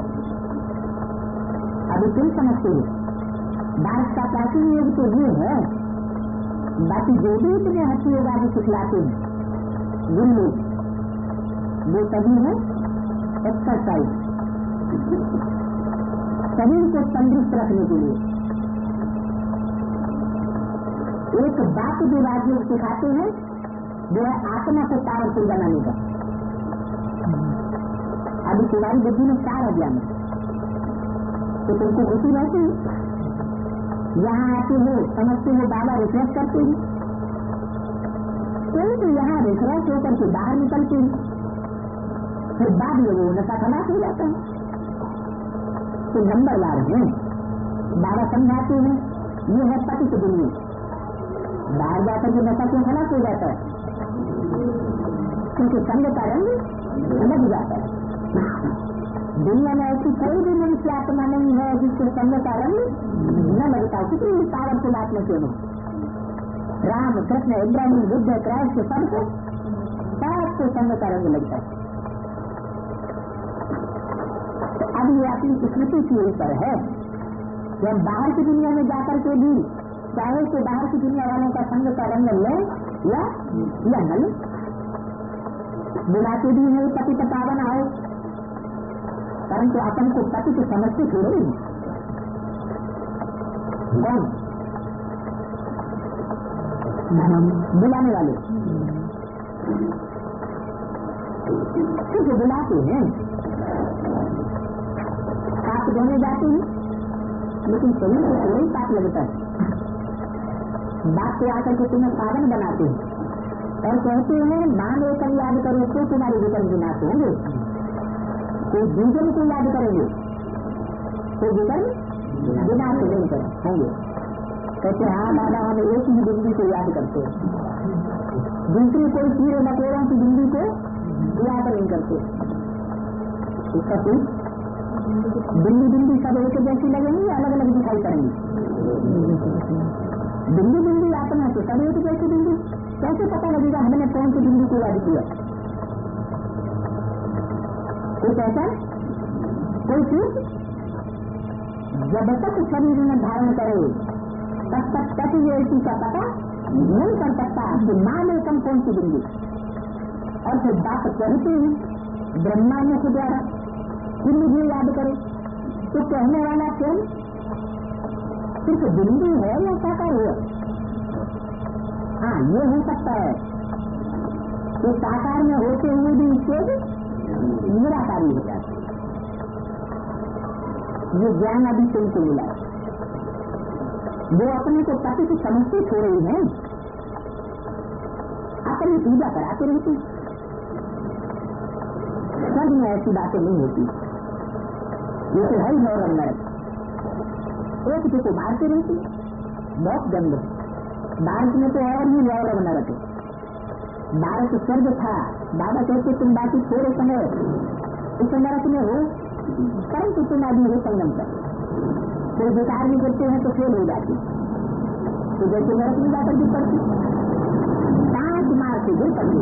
अभी तुम समझते हो भारत का प्राचीन युग तो ये है, बाकी जो भी इतने हंसी योगा भी सिखलाते हैं गुरु लोग, वो सभी है एक्सरसाइज, शरीर को तंदुरुस्त रखने के लिए। एक बात जो राज्य सिखाते हैं वो है आत्मा को पावरफुल बनाने का। अभी तुम्हारी बुद्धि में चार अज्ञान है, तो तुमको खुशी रहती है। यहाँ आते हो समझते हो बाबा रिफ्रेश करते हैं, तो यहाँ रिफ्रेश होकर के बाहर निकलते हैं, फिर बाद में वो नशा खलास हो जाता है। तो नंबर वार है बाबा समझाते हैं, ये है पति की दुनिया। बाहर जाकर के नशा क्यों खलास हो जाता है? क्योंकि संग का रंग लग जाता है। दुनिया में ऐसी कोई भी मनुष्य आत्मा नहीं है जिसके संग का रंग न लगता। कितनी पावरफुल आत्मा क्यों हो, राम कृष्ण इब्राहिम बुद्ध क्राइस्ट सबको सबको संग का रंग लगता है। अब ये अपनी स्मृति की ऊपर है कि हम बाहर की दुनिया में जाकर के भी चाहे तो बाहर की दुनिया वालों का संग का रंग ले या या न ले। बुलाते भी है पति का पावन आओ, परंतु अपन को पति को समझते थोड़े कौन बुलाने वाले क्योंकि बुलाते हैं। पाप धोने जाते हैं लेकिन शरीर को थोड़ा ही पाप लगता है। बात को आकर के तुम्हें पावन बनाते हैं और कहते हैं मान लेकर याद करो तो तुम्हारे विकल्प विनाश होंगे। कोई दूसरे को याद करेंगे तो विकल्प विनाश होंगे। कहते हाँ दादा हम एक ही बिंदी को याद करते हैं, दूसरी कोई कीड़े मकोड़ों की बिंदी को याद नहीं करते। इसका कुछ बिंदी बिंदी सब एक जैसी लगेंगी, अलग अलग दिखाई पड़ेंगी। बिंदी बिंदी आत्मा से सब एक जैसी बिंदी, कैसे पता लगेगा हमने कौन सी बिंदी को याद किया? कुछ ऐसा कोई चीज जब तक शरीर में धारण करे तब तक कभी ऐसी का पता नहीं कर सकता कि मान एकम कौन सी बिंदी। और फिर बात कहते हैं ब्रह्मा मुख द्वारा कि मुझे याद करो, तो कहने वाला कौन? सिर्फ बिंदी है या साकार हुआ? हाँ ये हो सकता है तो साकार में होते हुए भी इसके निराकारी हो जाती है। ये ज्ञान अभी तुमको मिला है, वो अपने को पति की समझते छो रही है, अपनी पूजा कराते रहती। सब में ऐसी बातें नहीं होती, ये तो है ही नौ रंग एक को मारते रहती, बहुत गंद। भारत में तो और भी नौ रंग नरक है। भारत स्वर्ग था, बाबा कहते तुम बाकी थोड़े समय इस नरक में हो, परंतु तुम अभी हो संगम कर। कोई विकार भी करते हैं तो फेल हो जाती, तो जैसे नरक में जाकर गिर पड़ती, पांच मार से गिर पड़ती,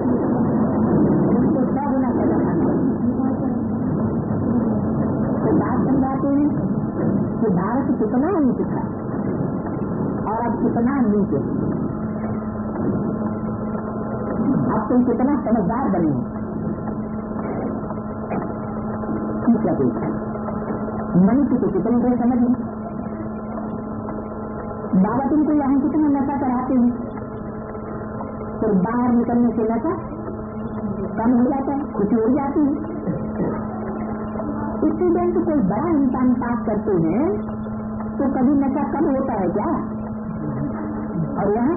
उनको सौ गुना सजा खानी। तो बात समझाते हैं कि भारत कितना नीचे था और अब कितना नीचे, अब तुम कितना समझदार बने। ठीक है, मनुष्य को कितनी देर समझ ली। बाबा तुमको यहाँ कितना नशा कराते हैं, तो बाहर निकलने से नशा कम हो जाता है, खुशी हो जाती है। स्टूडेंट कोई बड़ा इंसान पास करते हैं तो कभी नशा कम होता है क्या? और यहाँ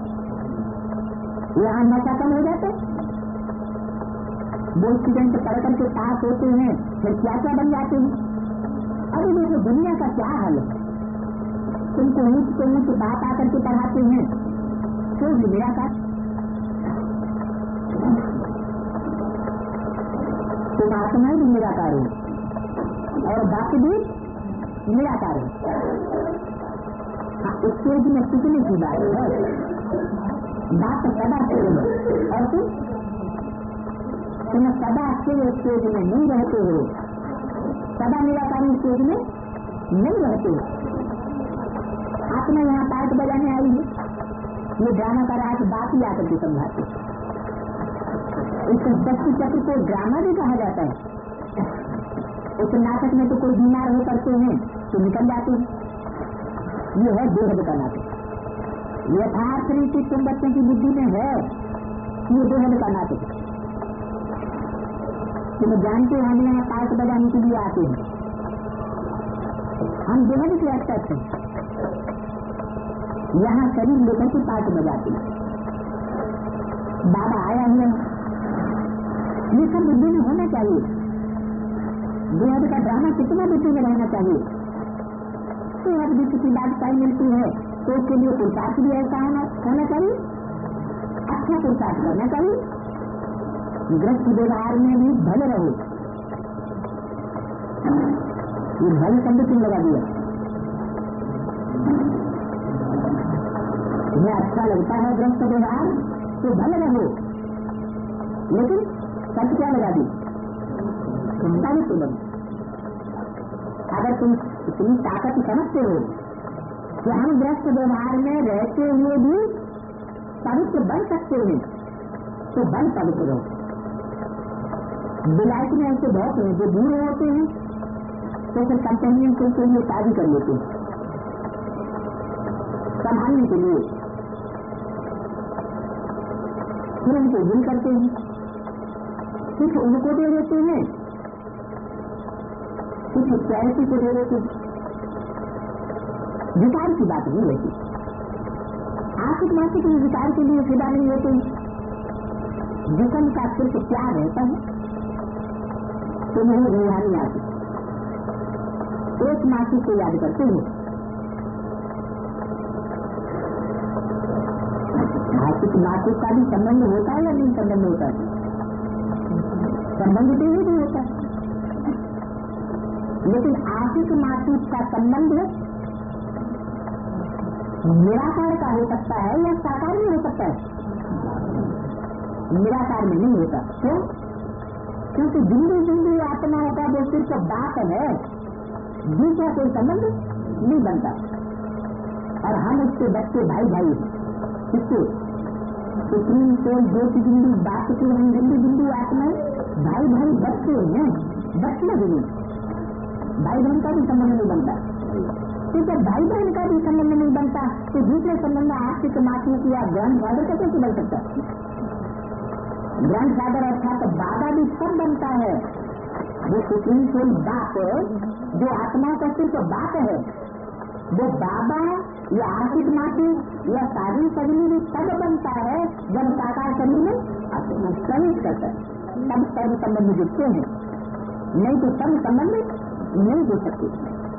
यहाँ नशा कम हो जाता है। वो स्टूडेंट पढ़ करके पास होते हैं फिर क्या क्या बन जाते हैं। अभी देखो दुनिया का क्या हाल है, तुमको ऊंच से ऊंच बात आकर के पढ़ाते हैं तो भी निराकार, तुम आत्मा भी निराकार हो और बाकी भी निराकार है। हाँ, स्टेज में टिकने की बात है, बात तो सदा से और तुम तुम सदा के स्टेज में नहीं रहते हो, सदा निराकारी स्टेज में नहीं रहते हो। आपने यहाँ पार्ट बजाने आई है, ये ड्रामा का राज बात ही आकर के समझाते। इस शक्ति चक्र को ड्रामा भी कहा जाता है। उस नाटक में तो कोई बीमार हो करते हैं तो निकल जाते हैं। ये है बेहद का नाटक। यथार्थ रीति तुम बच्चों की बुद्धि में है, ये बेहद का नाटक। तुम जानते हो हम यहाँ पार्ट बजाने के लिए आते हैं, हम बेहद के एक्टर हैं, यहाँ शरीर लेकर के पार्ट बजाते हैं। बाबा आया हुआ, ये सब बुद्धि में होना चाहिए। बेहद का ड्रामा कितना बुद्धि में रहना चाहिए। तो अब भी किसी बात पाई मिलती है तो उसके लिए पुरुषार्थ भी ऐसा होना होना चाहिए, अच्छा पुरुषार्थ करना चाहिए। ग्रस्त व्यवहार में भी भले रहो। ये भले शब्द क्यों लगा दिया? तुम्हें अच्छा लगता है ग्रस्त व्यवहार तो भले रहो, लेकिन शब्द क्या लगा दी? क्षमता भी सुन। अगर तुम इतनी ताकत समझते हो कि हम ग्रस्त व्यवहार में रहते हुए भी पवित्र बन सकते हैं तो बन पवित्र रहो। विलायत में ऐसे बहुत हैं जो दूर होते हैं तो फिर कंपेनियन के लिए शादी कर लेते हैं संभालने के लिए, फिर उनको दिल करते हैं, कुछ उनको दे देते हैं, कुछ चैरिटी को दे देते हैं। विकार की बात नहीं रहती। आशिक मासिक विकार के लिए फिदा नहीं होते। जिसम का सिर्फ प्यार रहता है तो नहीं रूहानी आती। एक मासिक को याद करते हैं, आशिक मासिक का भी संबंध होता है या नहीं संबंध होता है? संबंध तो ही नहीं होता, लेकिन आशिक मासिक का संबंध निराकार का हो सकता है या साकार में हो सकता है? निराकार में नहीं होता। क्यों? क्योंकि बिंदु बिंदु आत्मा होता है, वो सिर्फ बात है, दूसरा कोई संबंध नहीं बनता। और हम उसके बच्चे भाई भाई किसके सुप्रीम सोल ज्योति बिंदु बात के हम बिंदु बिंदु आत्मा भाई भाई बच्चे हैं, बच्चे भी नहीं, भाई बहन का भी संबंध नहीं बनता। तो जब भाई बहन का भी संबंध नहीं बनता तो दूसरे संबंध आर्थिक मातृ या ग्रैंड फादर का कैसे बन सकता? ग्रैंड फादर अर्थात बाबा भी सब बनता है। वो सुप्रीम सोल बाप जो आत्मा का सिर्फ बात है, वो बाबा या आर्थिक मातृ या साधु सगली भी सब बनता है जब साकार शरीर में प्रवेश करता है, तब सर्व संबंध जुड़ते हैं, नहीं तो सर्व संबंध नहीं जुड़ सकते।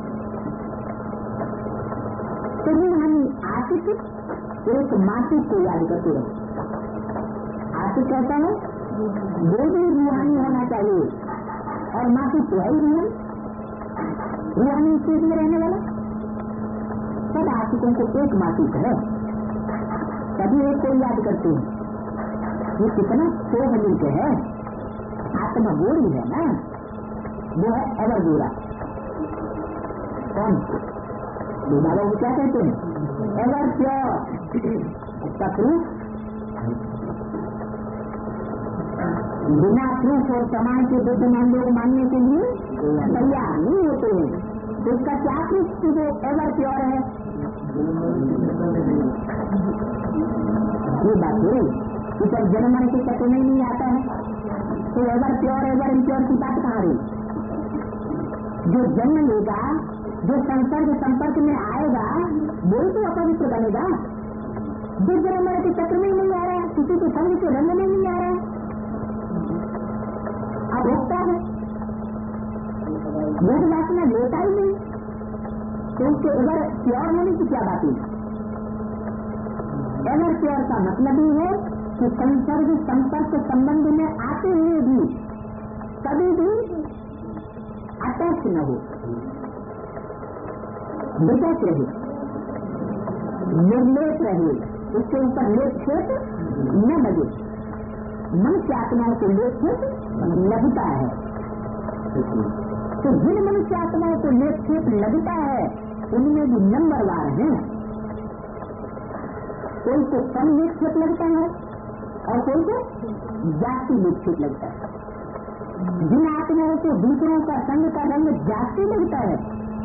तो हम आशिक एक मासिक को याद करते रहे। आशिक कहता है वो भी रूहानी होना चाहिए और मासिक तो है ही रूहानी, रूहानी स्टेज में रहने वाला। सब आशिकों को एक मातृक है, सभी एक को याद करते हैं। ये कितना शोभ मिलते है, आत्मा गोरी है ना, वो है एवर गोरा। कौन बाबा को क्या कहते हैं? Ever pure. इसका प्रूफ बिना प्रूफ और प्रमाण के दो दिन हम लोग मानने के लिए तैयार नहीं होते हैं। तो इसका क्या प्रूफ कि वो एवर प्योर है? ये बात हुई कि जब जन्म मन के चक्कर में नहीं आता है तो एवर प्योर एवर इम्प्योर की बात कहाँ रही? जो जन्म लेगा, जो संसर्ग संपर्क में आएगा, वो तो अपवित्र बनेगा। जो जन्म मन के चक्र में नहीं आ रहा है, किसी के संग के रंग में नहीं आ रहा है, अब होता है वो वासना लेता ही नहीं, तो उसके एवर प्योर होने की क्या बात है? एवर प्योर का मतलब ही है कि संसर्ग संपर्क संबंध में आते हुए भी कभी भी अटैच न हो, डिटैच रहे, निर्लेप रहे, उसके ऊपर लेप छेद न लगे। मनुष्य आत्माओं को लेप छेद लगता है, तो जिन मनुष्य आत्माओं को लेप छेद लगता है उनमें भी नंबरवार हैं। कोई को कम लेप लगता है और कोई को जाति लेप लगता है। जिन आत्माओं को दूसरों का संग का रंग जाति लगता है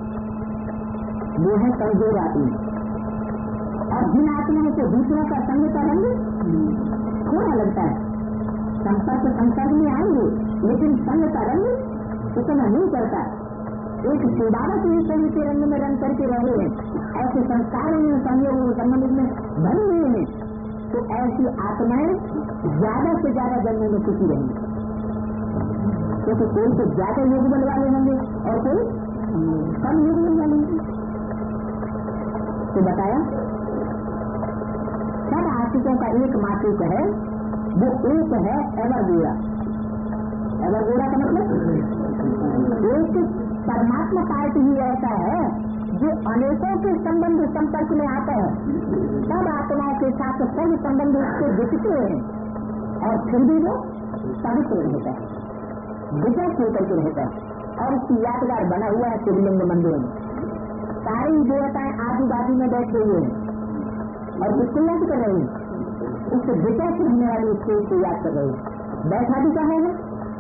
वो है कमजोर आत्मा, और जिन आत्माओं को दूसरों का संग का रंग थोड़ा लगता है, संपर्क संसर्ग में आएंगे लेकिन संग का रंग उतना नहीं करता। एक शिवावत में संग के रंग में रंग करके रहे हैं, ऐसे संस्कारों में संयोग संबंध में बने हुए हैं, तो ऐसी आत्माएं ज्यादा से ज्यादा जन्मों में खुशी रहेंगी, क्योंकि कोई तो ज्यादा योग बल वाले होंगे और कोई कम योग बल वाले होंगे। तो बताया सब आशिकों का एक मातृक है, वो एक है एवर गोरा। एवर गोरा का मतलब एक परमात्मा पार्ट ही ऐसा है जो अनेकों के संबंध संपर्क में आता है, सब आत्माओं के साथ सब संबंध उसके दिखते हैं और फिर भी वो पवित्र रहता है, विजय होकर के रहता है। और उसकी यादगार बना हुआ है शिवलिंग मंदिर में, सारी देवताएं आजू बाजू में बैठे हुए हैं और किसको याद कर रहे हैं? उससे विजय से होने वाली उसको उसको याद कर रहे हैं। बैठा भी कहा है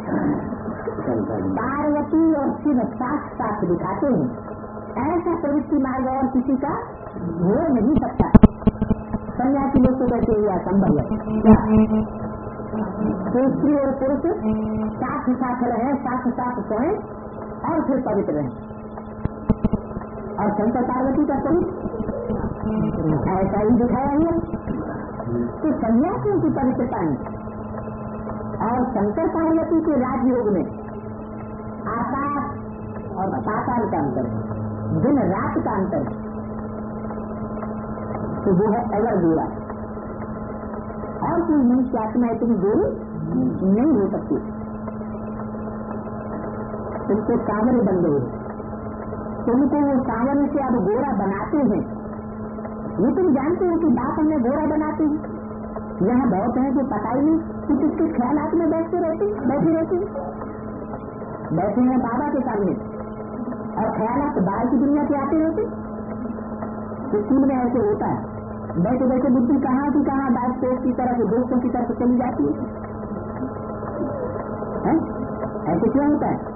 पार्वती और शिव साथ साथ दिखाते हैं। ऐसा प्रवृत्ति मार्ग और किसी का हो नहीं सकता। सन्यासी लोग तो कहते हुए असंभव है, तो स्त्री और पुरुष साथ साथ रहे, साथ साथ सोए और फिर पवित्र रहे। और शंकर पार्वती का स्वरूप ऐसा ही दिखाया है। तो सन्यासियों की पवित्रता है और शंकर पार्वती के राजयोग में आकाश और पाताल का अंतर है, दिन रात का अंतर है। तो वो है एवर गोरा। और कोई मनुष्य आत्मा इतनी गोरी नहीं हो सकती। तुमको सांवरे बन गए, तुमको वो सांवरे से अब गोरा बनाते हैं। ये तुम जानते हो कि बाप हमें गोरा बनाते हैं। यहाँ बहुत है जो पता ही नहीं कि किसके ख्यालात में बैठते रहते बैठे रहते बैठे हैं बाबा के सामने और ख्यालात बाहर की दुनिया से आते रहते। स्कूल में ऐसे होता है, बैठे बैठे बुद्धि कहाँ की कहाँ बात दोस्त की तरफ दोस्तों की तरफ चली जाती है। ऐसे क्यों होता है?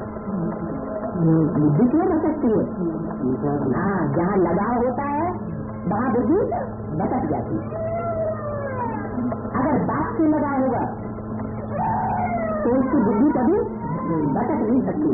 बुद्धि क्यों भटकती है? हाँ, जहाँ लगाव होता है वहाँ बुद्धि भटक जाती है। अगर बात से लगा होगा तो उसकी बुद्धि कभी भटक नहीं सकती।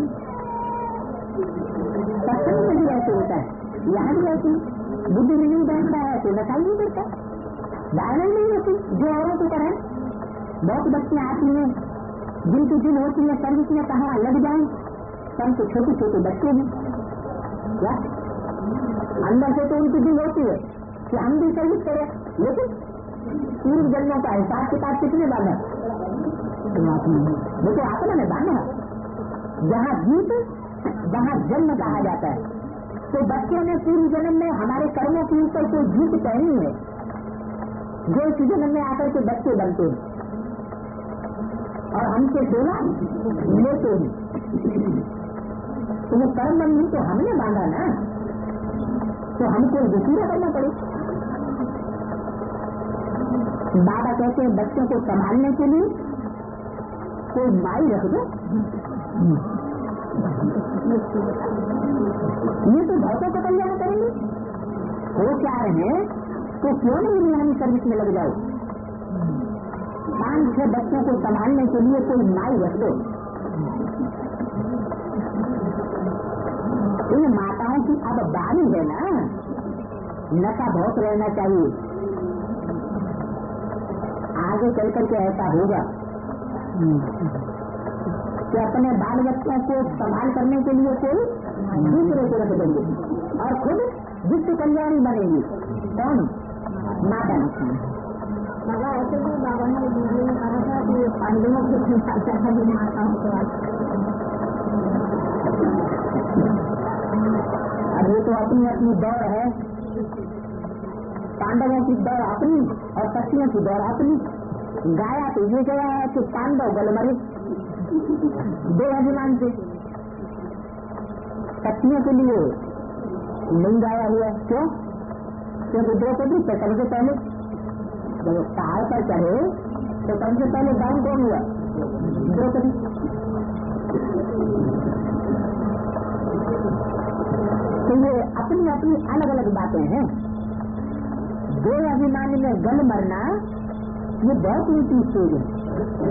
सत्संग में भी ऐसे होता है, यहाँ भी ऐसी बुद्धि में नहीं बैठता है तो नशा नहीं करता, धारणा नहीं होती। जो औरों को करें, बहुत बच्चियां आती हैं जिनकी जिन होती है सर्विस में कहाँ लग जाए, सब तो छोटे छोटे बच्चे हैं। क्या अंदर से तो उनकी दिल होती है कि हम भी सर्विस करें, लेकिन पूर्व जन्मों का हिसाब किताब कितने बांधा? वो तो आत्मा ने बांधा। जहाँ जीत वहाँ जन्म कहा जाता है। तो बच्चों ने पूर्व जन्म में हमारे कर्मों के ऊपर कोई जीत पहनी है, जो इस जन्म में आकर के बच्चे बनते हैं और हमसे सेवा लेते हैं। तो वो कर्म बंधन तो हमने बांधा ना, तो हमको पूरा करना पड़े। बाबा कहते हैं बच्चों को संभालने के लिए कोई माई रख दो। ये तो भौतों का कल्याण करेंगे, हो क्या रहे हैं तो क्यों नहीं निगरानी सर्विस में लग जाओ। पांच छह बच्चों को संभालने के लिए कोई माई रख दो। इन माताओं की अब बारी है ना, नशा बहुत रहना चाहिए। आगे चल करके ऐसा होगा कि अपने बाल बच्चों को संभाल करने के लिए कोई दूसरे को रख देंगे और खुद विश्व कल्याणी बनेंगे। कौन? माता। बाबा ऐसे भी बाबा ने वीडियो में कहा था कि पांडवों को संभालता था भी माताओं को। अब ये तो अपनी अपनी दौड़ है, पांडवों की दौड़ अपनी और शक्तियों की दौड़ अपनी। गाया तो ये गया है कि पांडव गल मरे दो अभिमान से, शक्तियों के लिए नहीं गाया हुआ। क्यों? क्योंकि द्रौपदी से सबसे पहले जब पहाड़ पर चढ़े तो सबसे पहले डाउन कौन हुआ? द्रौपदी। तो ये अपनी अपनी अलग अलग बातें हैं। दो अभिमान में गल मरना ये बहुत ऊंची स्टेज है,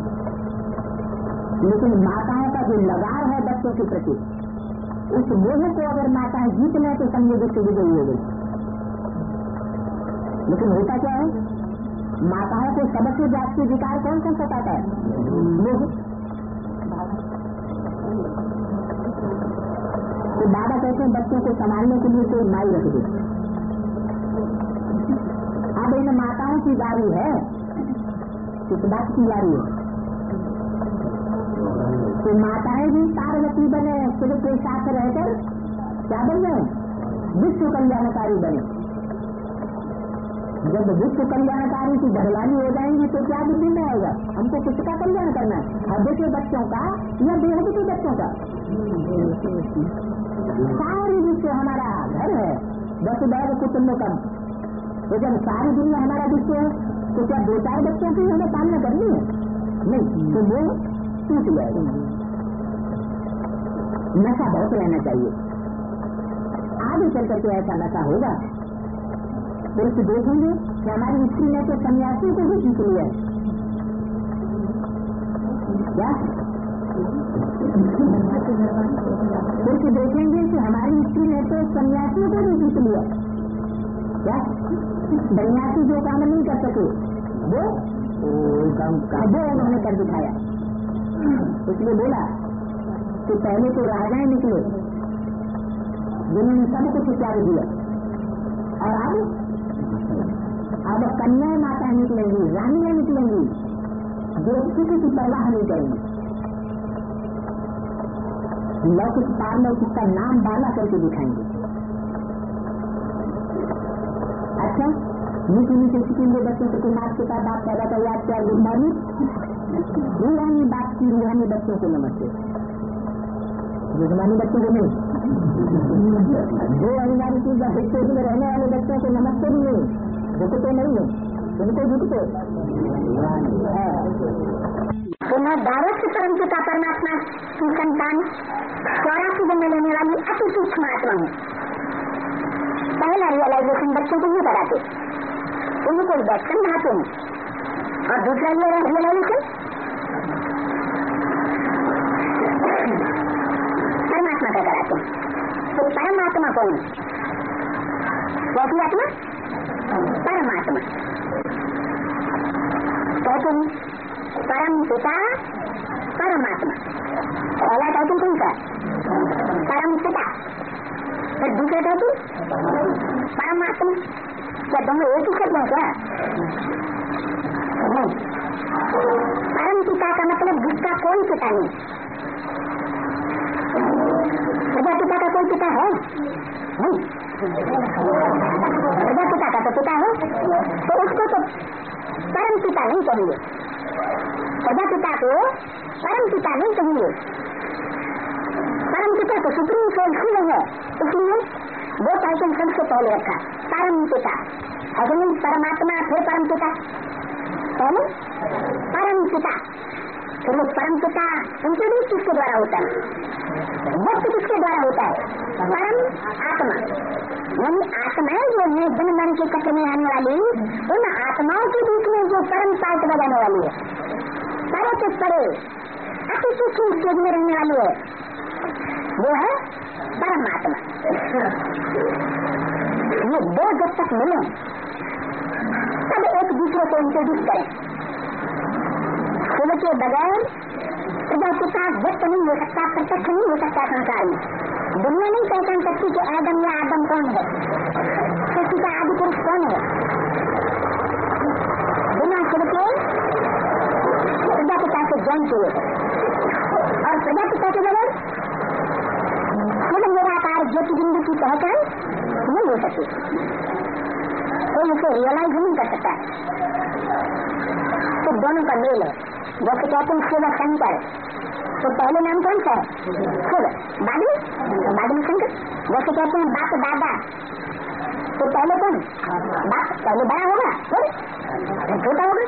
लेकिन माताओं का जो लगाव है बच्चों के प्रति, उस मोह को अगर माताएं जीत लें तो समझे विश्व विजयी हो गई। लेकिन होता क्या है, माताओं को सबसे जाति विकार कौन कौन सताता है? मोह। तो बाबा कहते हैं बच्चों को संभालने के लिए कोई माई रख दे। अब इन माताओं की बारी है, किस बात की बारी है? तो माताएं भी पार्वती बने, शिव के साथ रहकर क्या बन गए? विश्व कल्याणकारी बने। जब विश्व कल्याणकारी की भगवानी हो जाएंगी तो क्या बुद्धि में आएगा? हमको किसका कल्याण करना है? हृदय के बच्चों का या देह के बच्चों का? सारी विश्व हमारा घर है, वसुधैव कुटुंबकम। तो जब सारी दुनिया हमारा विश्व है तो क्या दो चार बच्चों की हमें पालना करनी है? नहीं, तो वो टूट जाएगा। नशा बहुत रहना चाहिए। आगे चल करके ऐसा नशा होगा तो इसे देखेंगे कि हमारी स्त्री ने तो सन्यासी को भी जीत लिया है। क्या फिर देखेंगे कि हमारी स्त्री ने तो सन्यासियों को भी जीत लिया। क्या सन्यासी जो काम नहीं कर सके वो वो उन्होंने कर दिखाया। इसलिए बोला कि पहले तो राजाएं निकले जिन्होंने सब कुछ त्याग दिया, और अब अब कन्याएं माता निकलेंगी, रानियां निकलेंगी जो किसी की परवाह नहीं करेंगी। लौकिक पारलौकिक का नाम बाला करके दिखाएंगे। अच्छा, नीचे नीचे सीखेंगे बच्चों को कुमार के साथ बात पैदा कर याद क्या गुड मॉर्निंग रूहानी बात की। रूहानी बच्चों को नमस्ते, रूहानी बच्चों को नहीं, जो अनिवार्य चीज हिस्से में रहने वाले बच्चों को नमस्ते भी नहीं, झुकते नहीं है, उनको झुकते। तो मैं दावत परम पिता परमात्मा की संतान चौरासी जन्म लेने वाली अति सूक्ष्म आत्मा हूँ। पहला रियलाइजेशन बच्चों को ये कराते, उनको बैठ समझाते हैं। और दूसरा रियलाइजेशन परमात्मा का कराते हैं। तो परमात्मा कौन? कैसी आत्मा? परमात्मा। कहते हैं परम पिता परमात्मा। पहला टाइटल कौन सा? परम पिता। फिर दूसरा टाइटल परमात्मा। क्या दोनों एक ही शब्द है क्या? नहीं। परम पिता का मतलब जिसका कोई पिता नहीं। प्रजापिता का कोई पिता है नहीं, प्रजापिता का तो पिता है, तो उसको तो परम पिता नहीं कहेंगे, प्रजापिता को परम पिता नहीं कहेंगे। परम पिता तो सुप्रीम सोल शिव है, इसलिए वो टाइटल सबसे पहले रखा परम पिता। अग्नि परमात्मा फिर परम पिता, पहले परम पिता, फिर वो परम पिता इंट्रोड्यूस किसके द्वारा होता है, व्यक्त किसके द्वारा होता है, परम आत्मा। यानी आत्माएं जो है जन मन के चक्र में आने वाली, उन आत्माओं के बीच में जो परम पाठ बजाने वाली है, परे से परे अति सूक्ष्म स्टेज में रहने वाली है, वो है परमात्मा। ये दो जब तक मिले तब एक दूसरे को इंट्रोड्यूस करें। शिव के बगैर प्रजापिता व्यक्त नहीं हो सकता, प्रत्यक्ष नहीं हो सकता। संसार में दुनिया नहीं पहचान सकती कि आदम या आदम कौन है, सृष्टि का आदि पुरुष कौन है। बिना शिव के प्रजापिता से ज्ञान किए और प्रजापिता के बगैर शिव निराकार ज्योति बिंदु की पहचान नहीं हो सकती, कोई उसे रियलाइज नहीं कर सकता। तो दोनों का मेल है। जैसे कहते हैं शिव शंकर, तो पहले नाम कौन सा है, शिव, बाद में बाद में शंकर। जैसे कहते हैं बाप दादा, तो पहले कौन, बाप पहले बड़ा होगा फिर छोटा होगा।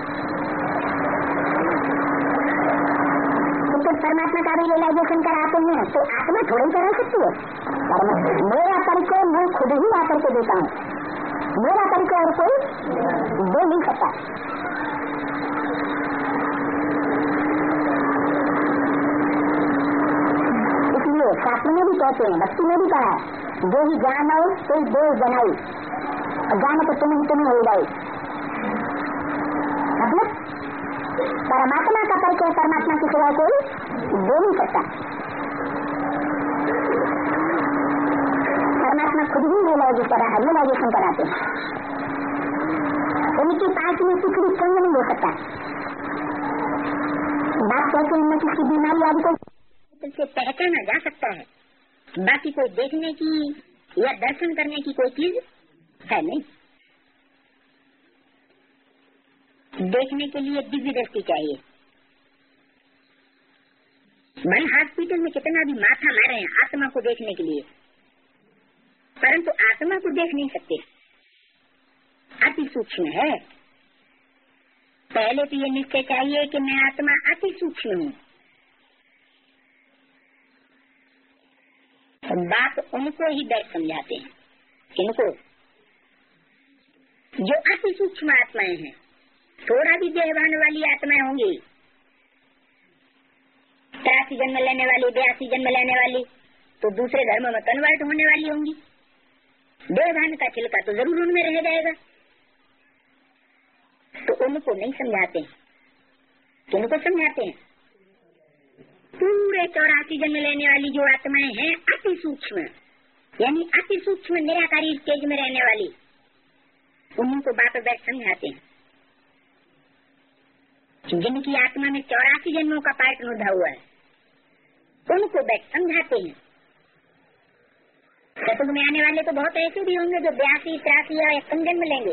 तो परमात्मा का भी रियलाइजेशन कराते हैं, तो आत्मा थोड़ी ही रह सकती है। मेरा परिचय मैं खुद ही आकर के देता हूँ, मेरा परिचय और कोई दे नहीं सकता। इसलिए शास्त्र में भी कहते हैं, भक्ति में भी कहा, जो ही ज्ञान हो कोई दो जनाई, ज्ञान तो तुम्हें तुम्हें हो जाए। मतलब परमात्मा का परिचय परमात्मा की सिवा कोई दे नहीं सकता। परमात्मा खुद ही रियलाइजेशन कराते हैं, उनकी पास में कुछ भी संग नहीं हो सकता। बात कहते हैं किसी बीमारी आदि को से पहचाना जा सकता है, बाकी कोई देखने की या दर्शन करने की कोई चीज है नहीं। देखने के लिए दिव्य दृष्टि चाहिए। भले हॉस्पिटल में कितना भी माथा मारे हैं आत्मा को देखने के लिए, परंतु आत्मा को देख नहीं सकते, अति सूक्ष्म है। पहले तो ये निश्चय चाहिए कि मैं आत्मा अति सूक्ष्म हूँ। बात उनको ही बैठ समझाते हैं, किनको, जो अति सूक्ष्म आत्माएं हैं। थोड़ा भी देहभान वाली आत्माएं होंगी, तिरासी जन्म लेने वाली, बयासी जन्म लेने वाली, तो दूसरे धर्म में कन्वर्ट होने वाली होंगी। देहभान का छिलका तो जरूर उनमें रह जाएगा। तो उनको नहीं समझाते, किनको समझाते हैं? पूरे चौरासी जन्म लेने वाली जो आत्माएं हैं अति सूक्ष्म, यानी अति सूक्ष्म निराकारी स्टेज में रहने वाली, उन्हीं को बात बैठ समझाते हैं। जिनकी आत्मा में चौरासी जन्मों का पार्ट नुधा हुआ है, उनको बैठ समझाते हैं। सतयुग में आने वाले तो बहुत ऐसे भी होंगे जो बयासी तिरासी या कम जन्म लेंगे।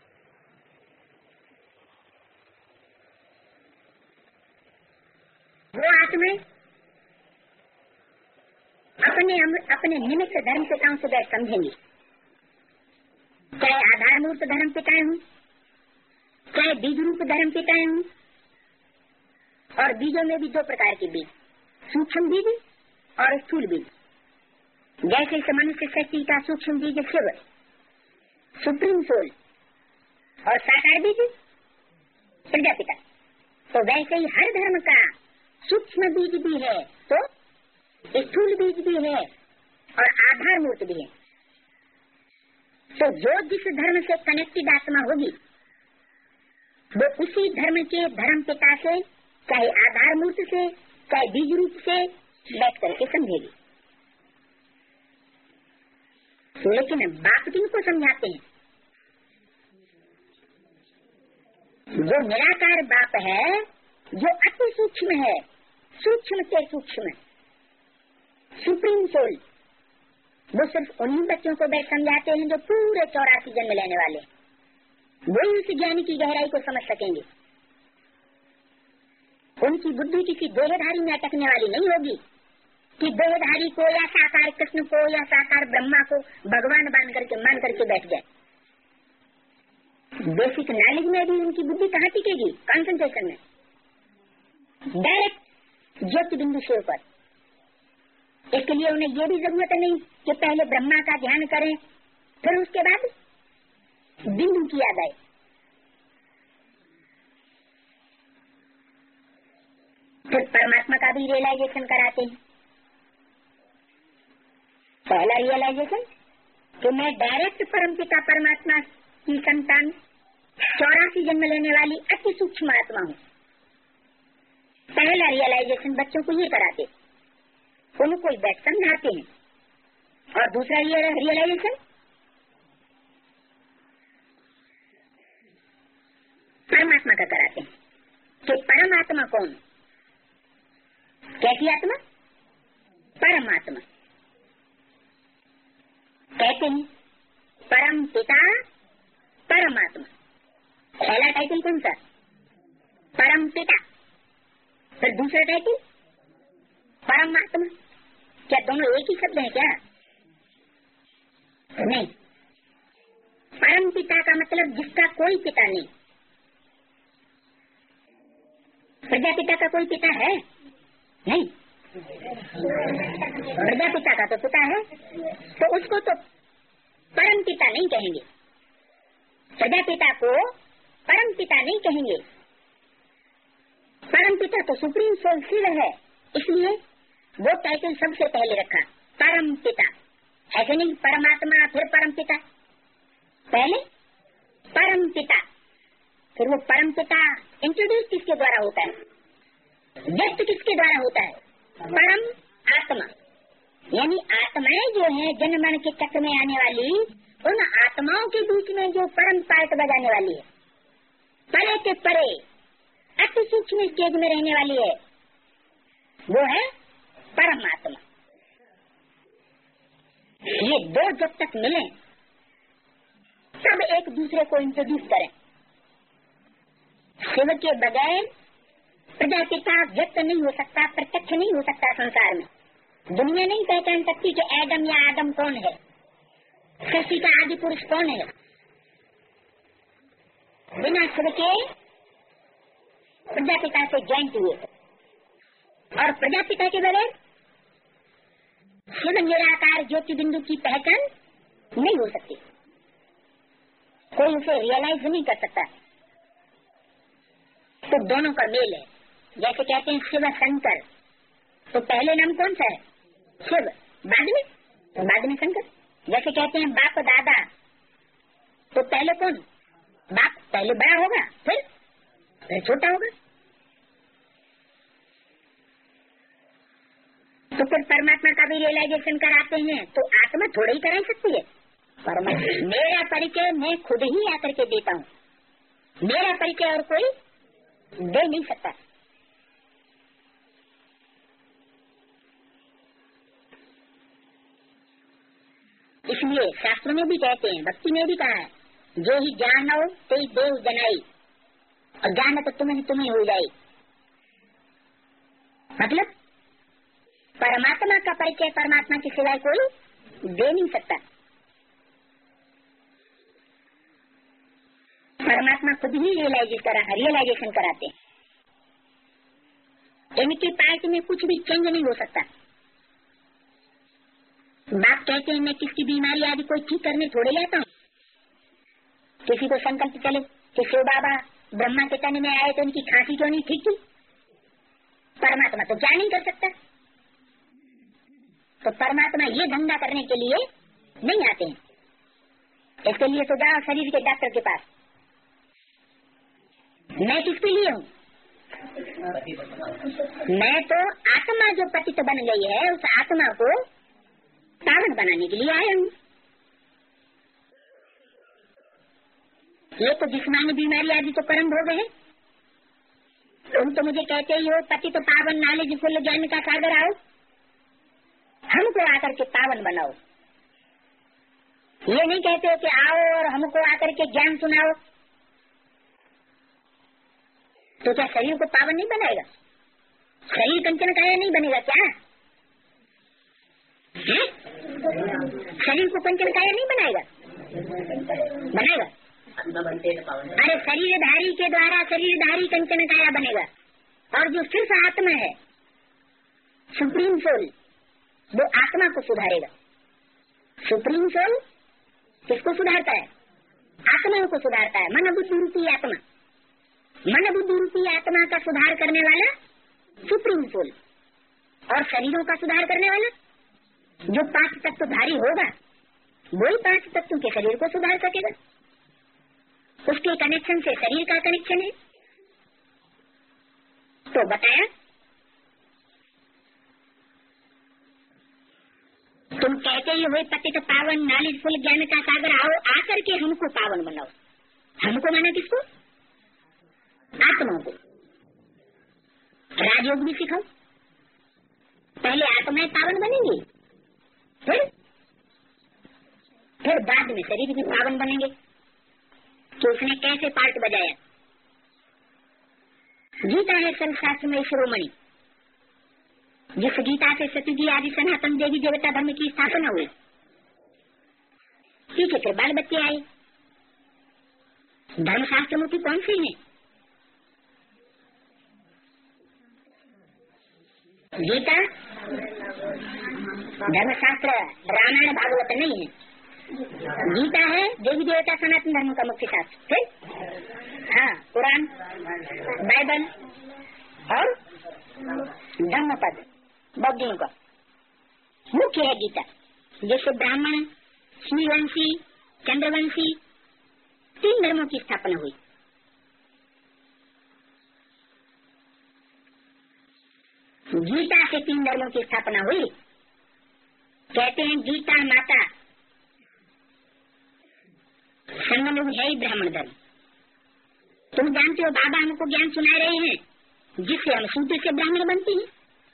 वो आत्माएं अपने अपने निमित्त धर्म पिताओं से बैठ समझेंगी, चाहे आधार मूर्त धर्म पिताएं हों, चाहे बीज रूप धर्म पिताएं हों। और बीजों में भी दो प्रकार के बीज, सूक्ष्म बीज और स्थूल बीज। जैसे मनुष्य शक्ति का सूक्ष्म बीज शिव, सुप्रीम सोल, और साकार बीज प्रजापिता, तो वैसे ही हर धर्म का सूक्ष्म बीज भी है, तो स्थूल बीज भी है, और आधार मूर्त भी है। तो जो जिस धर्म से कनेक्टेड आत्मा होगी, वो उसी धर्म के धर्म पिता से, चाहे आधार मूर्त से, चाहे बीज रूप से बैठ करके समझेगी। लेकिन बाप किनको समझाते हैं? जो निराकार बाप है, जो अति सूक्ष्म है, सूक्ष्म से सूक्ष्म, सुप्रीम सोल, वो सिर्फ उन्हीं बच्चों को बैठ समझाते हैं जो पूरे चौरासी जन्म लेने वाले, वही उस ज्ञान की गहराई को समझ सकेंगे। उनकी बुद्धि किसी देहधारी में अटकने वाली नहीं होगी कि देहधारी को या साकार कृष्ण को या साकार ब्रह्मा को भगवान मान करके मान करके बैठ जाए। बेसिक नॉलेज में भी उनकी बुद्धि कहाँ टिकेगी? कंसंट्रेशन में, डायरेक्ट ज्योति बिंदु से ऊपर। इसके लिए उन्हें ये भी जरूरत नहीं कि पहले ब्रह्मा का ध्यान करें फिर उसके बाद बिंदु की याद आए। फिर परमात्मा का भी रियलाइजेशन कराते हैं। पहला रियलाइजेशन कि मैं डायरेक्ट परमपिता परमात्मा की संतान, चौरासी जन्म लेने वाली अति सूक्ष्म आत्मा हूँ। पहला रियलाइजेशन बच्चों को ये कराते, उनको बैठ समझाते हैं। और दूसरा रियलाइजेशन परमात्मा का कराते हैं कि परमात्मा कौन? कैसी आत्मा? परमात्मा। कहते हैं परम पिता परमात्मा। पहला टाइटल कौन सा? परम पिता। फिर दूसरा टाइटल परमात्मा। क्या दोनों एक ही शब्द है क्या? नहीं। परम पिता का मतलब जिसका कोई पिता नहीं। प्रजापिता का कोई पिता है? नहीं। प्रजापिता का तो पिता है, तो उसको तो परम पिता नहीं कहेंगे। प्रजापिता को परम पिता नहीं कहेंगे। परम पिता तो सुप्रीम सोल शिव है, इसलिए वो टाइटल सबसे पहले रखा, परम पिता। ऐसे नहीं परमात्मा फिर परम पिता, पहले परम पिता। फिर वो परम पिता इंट्रोड्यूस किसके द्वारा होता है? व्यक्त किसके द्वारा होता है? परम आत्मा। यानी आत्माएं जो है जन्म मरण के चक्र में आने वाली, उन आत्माओं के बीच में जो परम पार्ट बजाने वाली है, परे के परे अति सूक्ष्म स्टेज में रहने वाली है, वो है परमात्मा। ये दो जब तक मिले सब एक दूसरे को इंट्रोड्यूस करें। शिव के बगैर प्रजापिता व्यक्त नहीं हो सकता, प्रत्यक्ष नहीं हो सकता। संसार में दुनिया नहीं पहचान सकती कि एडम या आदम कौन है, सृष्टि का आदि पुरुष कौन है। बिना शिव के प्रजापिता से जॉइंट हुए, और प्रजापिता के बगैर शिव निराकार ज्योति बिंदु की पहचान नहीं हो सकती। कोई उसे रियलाइज नहीं कर सकता। तो दोनों का मेल है। जैसे कहते हैं शिव शंकर, तो पहले नाम कौन सा है? शिव, बाद में तो बाद में शंकर। जैसे कहते हैं बाप दादा, तो पहले कौन? बाप पहले बड़ा होगा, फिर फिर छोटा होगा। तो फिर परमात्मा का भी रियलाइजेशन कराते हैं, तो आत्मा थोड़ा ही करा सकती है। परमात्मा मेरा परिचय मैं खुद ही आकर के देता हूँ, मेरा परिचय और कोई दे नहीं सकता। इसलिए शास्त्रों में भी कहते हैं, भक्ति में भी कहा है, जो ही जानो ते देव जनाई, और ज्ञान तो तुम्हें तुम्हें हो जाए। मतलब परमात्मा का परिचय परमात्मा के सिवाय कोई दे नहीं सकता। परमात्मा खुद ही रियलाइज करा रियलाइजेशन कराते हैं। इनके पार्ट में कुछ भी चेंज नहीं हो सकता। बाप कहते हैं मैं किसकी बीमारी आदि कोई ठीक करने थोड़े लेता हूँ। किसी को संकल्प चले कि शिव बाबा ब्रह्मा के तन में आए तो उनकी खांसी क्यों नहीं ठीक थी, परमात्मा तो क्या नहीं कर सकता। तो परमात्मा ये धंधा करने के लिए नहीं आते हैं। इसके लिए तो जाओ शरीर के डॉक्टर के पास। मैं किसके लिए हूँ? मैं तो आत्मा जो पतित बन गई है, उस आत्मा को पावन बनाने के लिए आया हूँ। ये तो जिस्मानी बीमारी आदि तो कर्म भोग है। तुम तो मुझे कहते ही हो पति तो पावन नॉलेज फुल ज्ञान का सागर आओ। हमको आकर के पावन बनाओ। ये नहीं कहते कि आओ और हमको आकर के ज्ञान सुनाओ। तो क्या शरीर को पावन नहीं बनाएगा? शरीर कंचन काया नहीं बनेगा क्या? है? शरीर को कंचन काया नहीं बनाएगा? बनेगा। अरे शरीरधारी के द्वारा शरीरधारी कंचन काया बनेगा। और जो सिर्फ आत्मा है, सुप्रीम सोल, वो आत्मा को सुधारेगा। सुप्रीम सोल किसको सुधारता है? आत्मा को सुधारता है। मन बुद्धि रूपी आत्मा, मन बुद्धि रूपी आत्मा का सुधार करने वाला सुप्रीम सोल। और शरीरों का सुधार करने वाला जो पांच तत्वधारी होगा, वही पांच तत्वों के शरीर को सुधार सकेगा। उसके कनेक्शन से शरीर का कनेक्शन है। तो बताया, तुम कहते ही हुए पतित पावन नॉलेजफुल ज्ञान का सागर, आओ आकर के हमको पावन बनाओ। हमको माना किसको? आत्मा को। राजयोग भी सिखाओ। पहले आत्माएं पावन बनेंगी, फिर फिर बाद में शरीर भी पावन बनेंगे। तो उसने कैसे पार्ट बजाया? गीता है सर्वशास्त्र में शिरोमणि, जिस गीता से सतयुगी आदि सनातन देवी देवता धर्म की स्थापना हुई। ठीक है, फिर बाल बच्चे आए। धर्मशास्त्र मूर्ति कौन सी है? गीता, धर्मशास्त्र, रामायण भागवत नहीं है। गीता है देवी देवता सनातन धर्म का मुख्य शास्त्र। फिर हाँ, कुरान, बाइबल और धम्मपद बौद्धियों का मुख्य है गीता। जैसे ब्राह्मण, श्रीवंशी, चंद्रवंशी, तीन धर्मों की स्थापना हुई। गीता से तीन धर्मों की स्थापना हुई। कहते हैं गीता माता संगम है ही ब्राह्मण धर्म। तुम जानते हो बाबा हमको ज्ञान सुना रहे हैं, जिससे हम शूद्र से ब्राह्मण बनते हैं।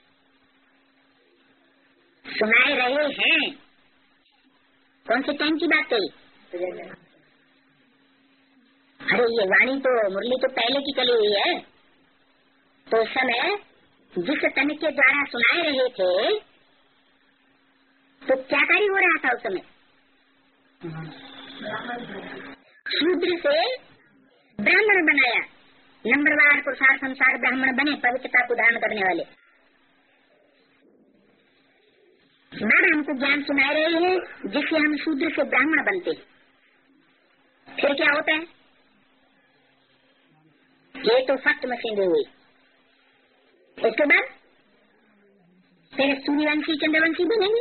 सुनाए रहे हैं। कौन से टाइम की बात कही? अरे ये वाणी तो, मुरली तो पहले की चली हुई है। तो उस समय जिस तन के द्वारा सुनाए रहे थे, तो क्या कार्य हो रहा था उस समय? शूद्र से ब्राह्मण बनाया। नंबरवार पुरुषार्थ संसार ब्राह्मण बने, पवित्रता को धारण करने वाले। बाबा हमको ज्ञान सुना रहे हैं, जिससे हम शूद्र से ब्राह्मण बनते। फिर क्या होता है? ये तो फर्स्ट मशीन हुई। उसके बाद फिर सूर्यवंशी चंद्रवंशी बनेंगे।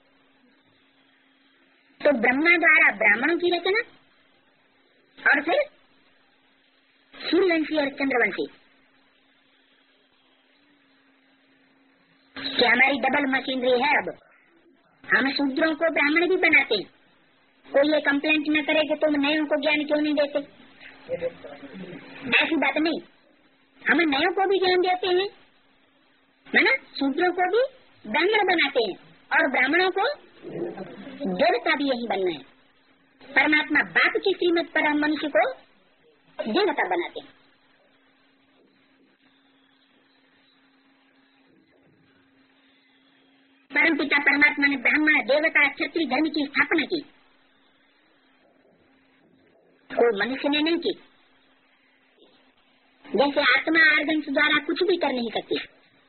तो ब्रह्मा द्वारा ब्राह्मणों की रचना, और फिर सूर्यवंशी और चंद्रवंशी। क्या हमारी डबल मशीनरी है? अब हम शूद्रों को ब्राह्मण भी बनाते हैं। कोई ये कंप्लेंट न करे कि तुम नयों को ज्ञान क्यों नहीं देते। ऐसी बात नहीं, हम नयों को भी ज्ञान देते हैं, है ना। शूद्रों को भी ब्राह्मण बनाते हैं, और ब्राह्मणों को देवता भी यही बनना है। परमात्मा बाप की श्रीमत पर हम मनुष्य को देवता बनाते हैं। परमपिता परमात्मा ने ब्राह्मण, देवता, क्षत्रिय धर्म की स्थापना की। कोई मनुष्य ने नहीं की। जैसे आत्मा आर्गन्स द्वारा कुछ भी कर नहीं सकती।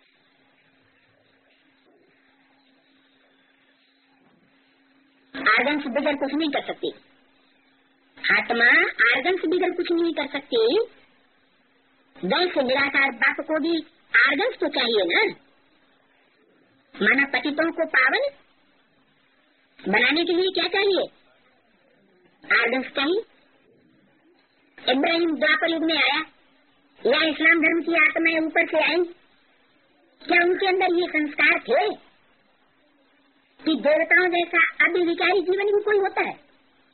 आर्गन्स बिगड़ कुछ नहीं कर सकती। आत्मा आर्गन्स बिगड़ कुछ नहीं कर सकती। वैसे निराकार बाप को भी आर्गन्स तो चाहिए ना। माना पतितों को पावन बनाने के लिए क्या चाहिए? आर्गन्स चाहिए। इब्राहिम द्वापर युग में आया, या इस्लाम धर्म की आत्माएं ऊपर से आई, क्या उनके अंदर ये संस्कार थे कि देवताओं जैसा अभिविकारी जीवन भी कोई होता है?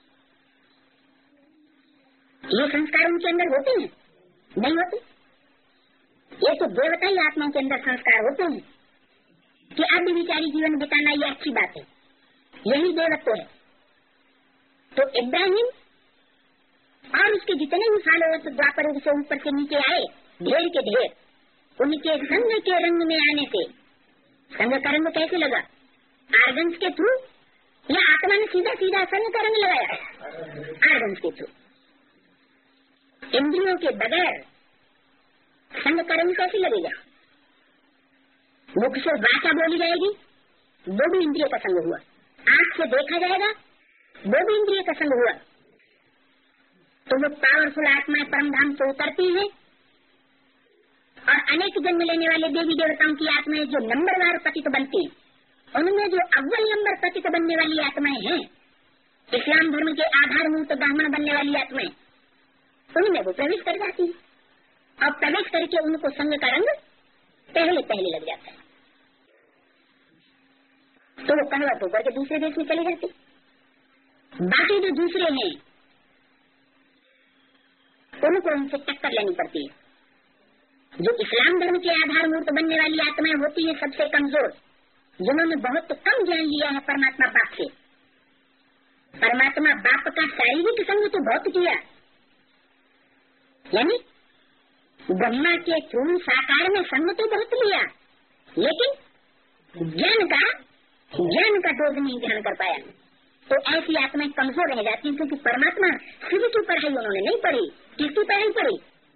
ये संस्कार उनके अंदर होते हैं? नहीं होते। ये तो देवता ही आत्माओं के अंदर संस्कार होते हैं। कि अब विचारी जीवन बिताना ये अच्छी बात है, यही देवत्व है। तो इब्राहिम और उसके जितने भी फॉलोअर्स द्वापर युग से ऊपर से नीचे आए, ढेर के ढेर, उनके संघ के रंग में आने से, संघ का रंग कैसे लगा? आर्गन्स के थ्रू या आत्मा ने सीधा सीधा संघ का रंग लगाया? आर्गन्स के थ्रू। इंद्रियों के बगैर संघ का रंग कैसे लगेगा? मुख से वाचा बोली जाएगी, वो भी इंद्रिय का संग हुआ। आंख से देखा जाएगा, वो भी इंद्रिय का संग हुआ। तो वो पावरफुल आत्माएं परम धाम से उतरती है और अनेक जन्म लेने वाले देवी देवताओं की आत्माएं जो नंबरवार पतित बनती हैं, उनमें जो अव्वल नंबर पतित बनने वाली आत्माएं हैं, इस्लाम धर्म के आधारभूत ब्राह्मण बनने वाली आत्माएं, उनमें वो प्रवेश कर जाती है और प्रवेश करके उनको संग का रंग पहले पहले लग जाता है। तो वो कन्वर्ट होकर के दूसरे देश में चले जाते। बाकी जो दूसरे हैं उनको उनसे टक्कर लेनी पड़ती है। जो इस्लाम धर्म के आधार मूर्त बनने वाली आत्माएं होती है सबसे कमजोर, जिन्होंने बहुत कम ज्ञान लिया है परमात्मा बाप से। परमात्मा बाप का शारीरिक संग तो बहुत किया, यानी ब्रह्मा के थ्रू साकार में संग तो बहुत लिया, लेकिन ज्ञान का ज्ञान का डोज नहीं ग्रहण कर पाया। तो ऐसी आत्माएं कमजोर रह जाती हैं, क्योंकि परमात्मा शिव की पढ़ाई उन्होंने नहीं पढ़ी। किसकी पढ़ाई पढ़ी?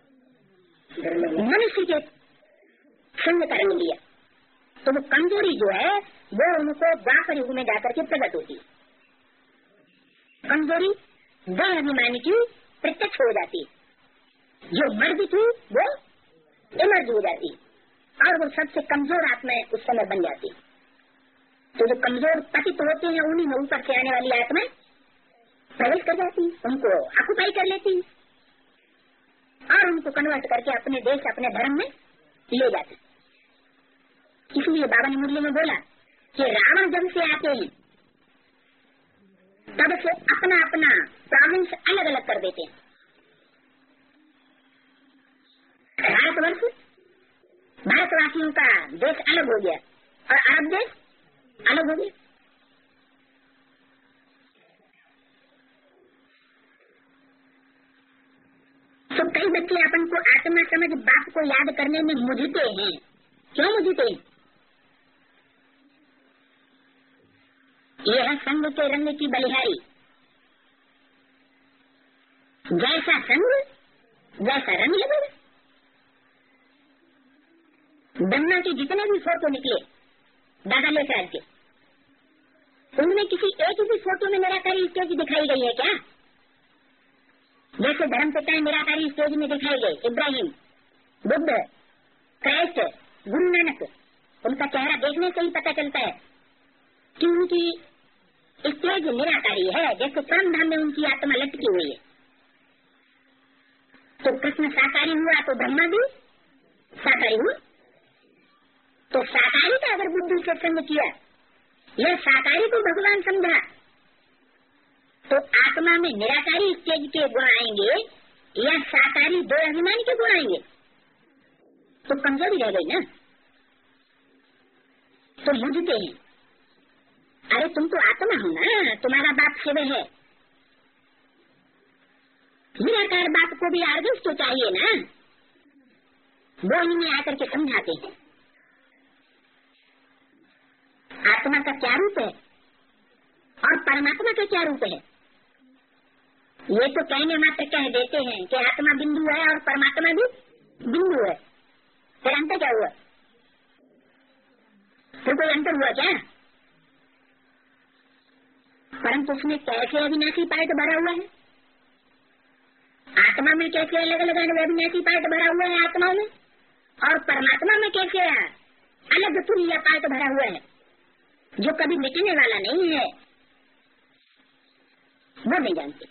मनुष्य के संग का रंग लिया। तो वो कमजोरी जो है वो उनको द्वापर युग में जाकर के प्रकट होती है। कमजोरी वह अभिमानी की प्रत्यक्ष हो जाती है, जो मर्द थी वो इमर्ज हो जाती और वो सबसे कमजोर आत्माएं उस समय बन जाती। तो जो कमजोर पतित होते हैं उन्हीं में ऊपर से आने वाली आत्माएं प्रवेश कर जाती, उनको ऑक्युपाई कर लेती और उनको कन्वर्ट करके अपने देश अपने धर्म में ले जाते। इसलिए बाबा ने मुरली में बोला कि रावण जब से आते हैं तब से अपना अपना प्रोविंस अलग अलग कर देते हैं। भारतवर्ष भारतवासियों का देश अलग हो गया और अरब देश अलग हो गया। तो कई बच्चे अपन को आत्मा समझ बाप को याद करने में मुझते हैं। क्यों मुझते हैं? यह संग के रंग की बलिहारी, जैसा संग वैसा रंग लगेगा। ब्रह्मा के जितने भी फोटो निकले दादा लेकर के, उनमें किसी एक भी फोटो में निराकारी स्टेज दिखाई गई है क्या? जैसे धर्म पिता निराकारी स्टेज में दिखाई गए, इब्राहिम, बुद्ध, क्राइस्ट, गुरु नानक, उनका चेहरा देखने से ही पता चलता है कि उनकी स्टेज निराकारी है। जैसे परम धाम में उनकी आत्मा लटकी हुई है। तो कृष्ण साकारी हुआ तो ब्रह्मा भी साकारी हुआ। तो साकारी का अगर बुद्धि से संग किया या साकारी को भगवान समझा तो आत्मा में निराकारी स्टेज के गुण आएंगे या साकारी दो अभिमान के गुण आएंगे? तो कमजोरी रह गई ना। तो मुझते हैं, अरे तुम तो आत्मा हो ना, तुम्हारा बाप शिव है। निराकार बाप को भी आर्गस तो चाहिए ना। वो इन्हें आकर के समझाते हैं आत्मा का क्या रूप है और परमात्मा का क्या रूप है। ये तो कहने मात्र कह देते हैं कि आत्मा बिंदु है और परमात्मा भी बिंदु है। फिर अंतर क्या हुआ? फिर कोई अंतर हुआ क्या? परंतु उसमें कैसे अविनाशी पार्ट भरा हुआ है? आत्मा में कैसे अलग अलग अविनाशी पार्ट भरा हुआ है आत्मा में, और परमात्मा में कैसे अलग तुल्य पार्ट भरा हुआ है जो कभी मिटने वाला नहीं है, वो नहीं जानते।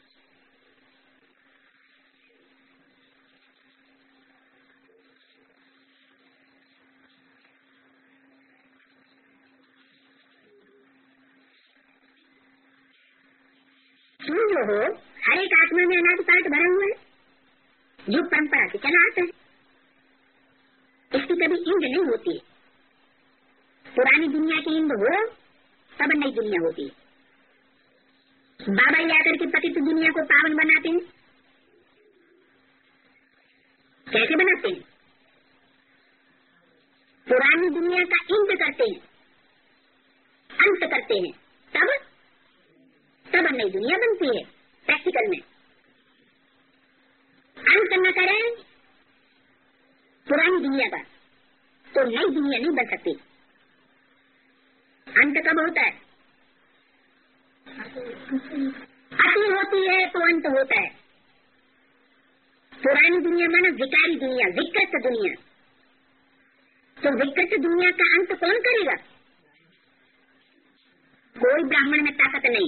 तुम जो हो हर एक आत्मा में अनादि पाठ भरा हुआ है जो परंपरा से चला आता है। इसकी कभी इंज नहीं होती। पुरानी दुनिया की हिंद हो तब नई दुनिया होती है। बाबा ही आकर के पतित दुनिया को पावन बनाते हैं। कैसे बनाते हैं? पुरानी दुनिया का इंत करते हैं, अंत करते हैं, तब तब नई दुनिया बनती है। प्रैक्टिकल में अंत न करें पुरानी दुनिया का तो नई दुनिया नहीं बन सकती। अंत कब होता है? अति होती है तो अंत होता है। पुरानी दुनिया माना विकारी दुनिया, विकृत दुनिया। तो विकृत दुनिया का अंत कौन करेगा? कोई ब्राह्मण में ताकत नहीं,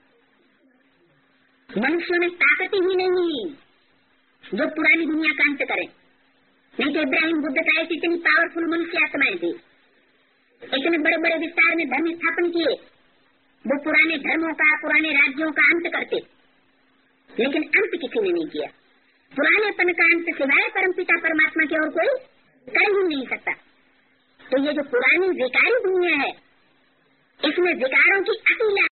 मनुष्यों में ताकत ही नहीं जो पुरानी दुनिया का अंत करे। नहीं तो इब्राहिम बुद्ध का ऐसी इतनी पावरफुल मनुष्य आत्माएं थी, इतने बड़े बड़े विस्तार में धर्म स्थापन किए, वो पुराने धर्मों का, पुराने राज्यों का अंत करते, लेकिन अंत किसी ने नहीं किया। पुरानेपन का अंत सिवाय परमपिता परमात्मा की और कोई कर ही नहीं सकता। तो ये जो पुरानी विकारी दुनिया है, इसमें विकारों की अति